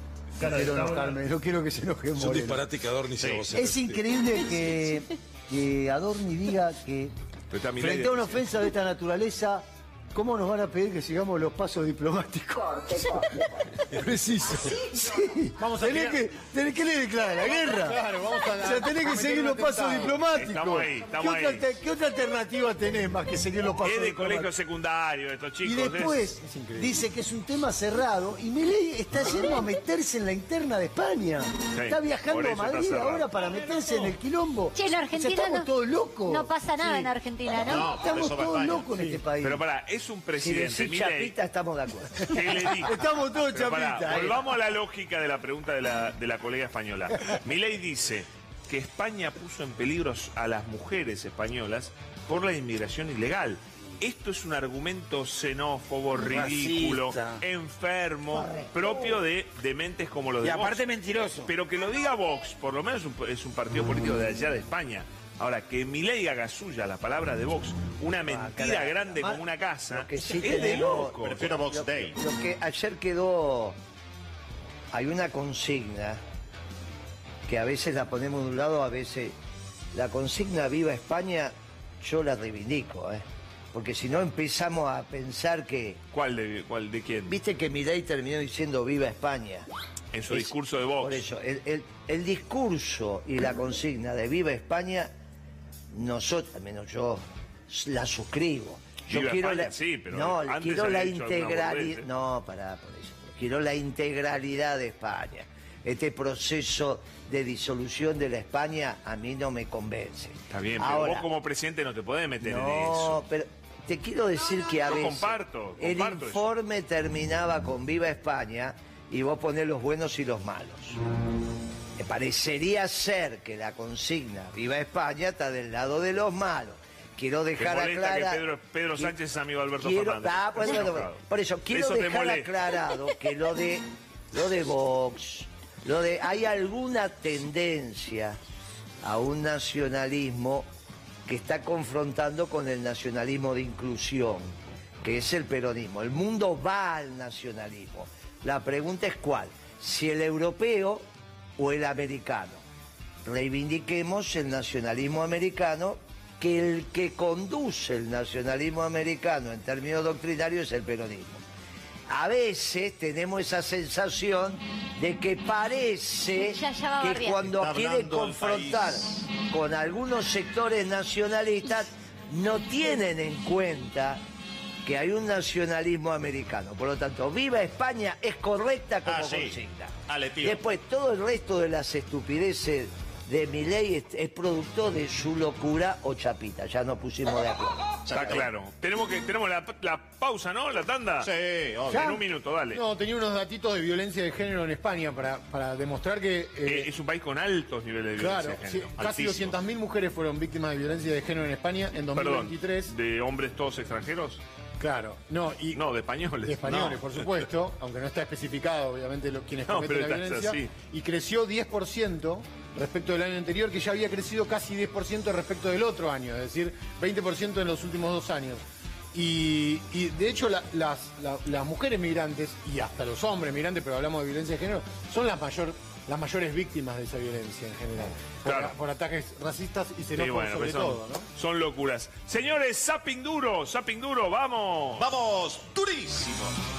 No quiero que se enoje. Es un disparate que Adorni se goce. Es increíble que Adorni diga que frente a una ofensa de esta naturaleza, ¿cómo nos van a pedir que sigamos los pasos diplomáticos? Preciso. Sí. Vamos a tenés que le declarar la guerra. Claro, vamos a... O sea, tenés que seguir los pasos diplomáticos. Estamos ahí. ¿Qué otra alternativa tenés más que seguir los pasos diplomáticos? Es de diplomáticos? colegio secundario estos chicos. Y después dice que es un tema cerrado y Milei está yendo a meterse en la interna de España. Sí, está viajando a Madrid ahora para meterse en el quilombo. Che, en Argentina estamos todos locos. No pasa nada en Argentina, ¿no? Estamos todos locos en este país. Pero pará, es un presidente. Si decís chapita, estamos de acuerdo. ¿Qué le dijo? Estamos todos chapitas. Volvamos a la lógica de la pregunta de la colega española. Milei dice que España puso en peligro a las mujeres españolas por la inmigración ilegal. Esto es un argumento xenófobo, ridículo, enfermo, propio de mentes como los de Vox. Y aparte mentiroso. Pero que lo diga Vox, por lo menos es un partido político de allá de España. Ahora, que Milei haga suya la palabra de Vox, una mentira grande como una casa, sí es de loco. Prefiero Vox Day. Lo que ayer quedó... Hay una consigna que a veces la ponemos de un lado, a veces... La consigna Viva España, yo la reivindico, porque si no empezamos a pensar que... ¿Cuál de quién? Viste que Milei terminó diciendo Viva España. En su discurso de Vox. Por eso, el discurso y la consigna de Viva España, nosotros, al menos yo, la suscribo. Yo Viva quiero España, sí, pero no, antes quiero había la dicho alguna integralidad. boludez. No, pará, por eso. Quiero la integralidad de España. Este proceso de disolución de la España a mí no me convence. Está bien, pero Ahora, vos como presidente no te podés meter en eso. no, pero te quiero decir que a Yo veces comparto el eso. informe terminaba con Viva España y vos ponés los buenos y los malos. Me parecería ser que la consigna Viva España está del lado de los malos. Quiero dejar ¿Te molesta aclarado... que Pedro Sánchez es amigo de Alberto quiero, Fernández? por eso, quiero Eso te dejar molesta. aclarado que lo de Vox, hay alguna tendencia a un nacionalismo que está confrontando con el nacionalismo de inclusión, que es el peronismo. El mundo va al nacionalismo. La pregunta es cuál, si el europeo o el americano. Reivindiquemos el nacionalismo americano, que el que conduce el nacionalismo americano en términos doctrinarios es el peronismo. A veces tenemos esa sensación de que parece que cuando quiere confrontar con algunos sectores nacionalistas no tienen en cuenta que hay un nacionalismo americano. Por lo tanto, Viva España es correcta como consigna. Después, todo el resto de las estupideces de Milei es producto de su locura o chapita. Ya nos pusimos de acuerdo. Está claro. Tenemos la pausa, ¿no? La tanda. Sí, obvio. En un minuto, dale. No, tenía unos datitos de violencia de género en España para demostrar que... es un país con altos niveles de violencia de género. Sí, casi 200.000 mujeres fueron víctimas de violencia de género en España en 2023. Perdón, ¿de hombres todos extranjeros? Claro, no, de españoles. De españoles, por supuesto, aunque no está especificado, obviamente, quienes cometen la violencia. Y creció 10% respecto del año anterior, que ya había crecido casi 10% respecto del otro año, es decir, 20% en los últimos 2 años. Y de hecho las mujeres migrantes, y hasta los hombres migrantes, pero hablamos de violencia de género, son las mayores víctimas de esa violencia en general. Por ataques racistas y xenófobos sobre todo, ¿no? Son locuras. Señores, Zapping Duro, vamos. Vamos, durísimo.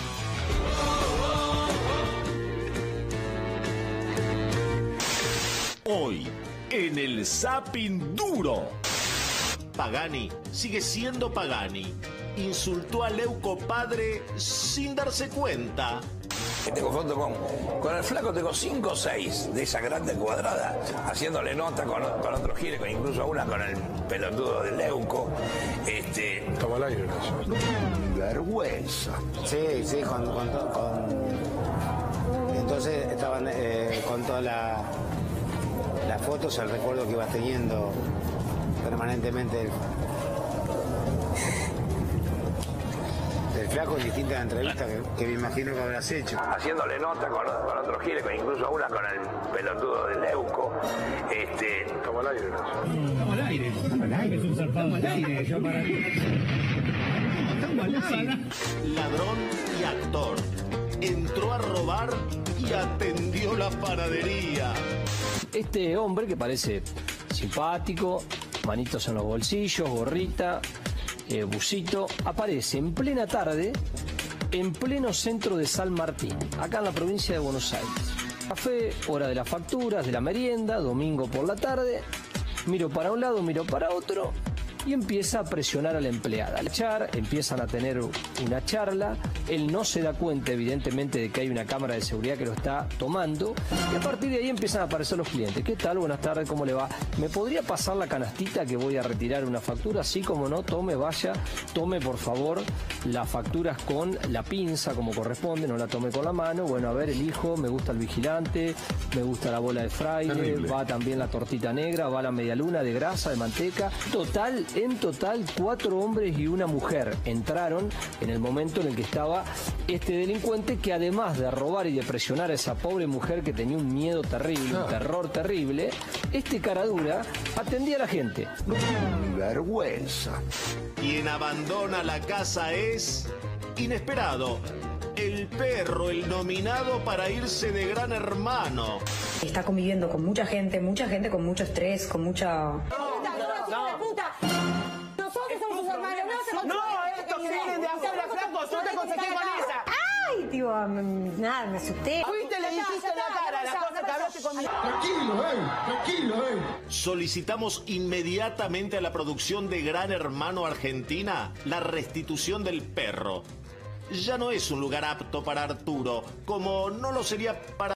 Hoy, en el Zapping Duro. Pagani sigue siendo Pagani. Insultó a Leuco padre sin darse cuenta. Tengo foto con el flaco, tengo 5 o 6 de esa grande cuadrada, haciéndole nota con otros gires, incluso una con el pelotudo de Leuco. Estaba al aire, ¿no? Vergüenza. Sí, entonces estaban con todas las fotos, el recuerdo que ibas teniendo permanentemente del flaco en distintas entrevistas que me imagino que habrás hecho. Haciéndole nota con otros gires, incluso una con el pelotudo de Leuco. Estaba al aire, ¿no? Estamos al aire. Es un zarpado al aire. Yo para mí. Estamos al aire. Ladrón y actor. Entró a robar y atendió la panadería. Este hombre que parece simpático, manitos en los bolsillos, gorrita, busito, aparece en plena tarde, en pleno centro de San Martín, acá en la provincia de Buenos Aires. Café, hora de las facturas, de la merienda, domingo por la tarde, miro para un lado, miro para otro, y empieza a presionar a la empleada. Empiezan a tener una charla, él no se da cuenta evidentemente de que hay una cámara de seguridad que lo está tomando, y a partir de ahí empiezan a aparecer los clientes. ¿Qué tal? Buenas tardes, ¿cómo le va? ¿Me podría pasar la canastita que voy a retirar una factura? Sí, como no, tome, vaya, tome por favor las facturas con la pinza como corresponde, no la tome con la mano. Bueno, a ver, elijo, me gusta el vigilante, me gusta la bola de fraile, terrible. Va también la tortita negra, va la medialuna de grasa, de manteca. En total, 4 hombres y una mujer entraron en el momento en el que estaba este delincuente, que además de robar y de presionar a esa pobre mujer que tenía un miedo terrible, un terror terrible, este caradura atendía a la gente. Vergüenza. Quien abandona la casa es inesperado. El perro, el nominado para irse de Gran Hermano. Está conviviendo con mucha gente con mucho estrés, con mucha... ¡Ay, tío! Nada, me asusté. Fuiste y le dijiste en la cara la cosa que hablaste conmigo. Tranquilo. Solicitamos inmediatamente a la producción de Gran Hermano Argentina la restitución del perro. Ya no es un lugar apto para Arturo, como no lo sería para...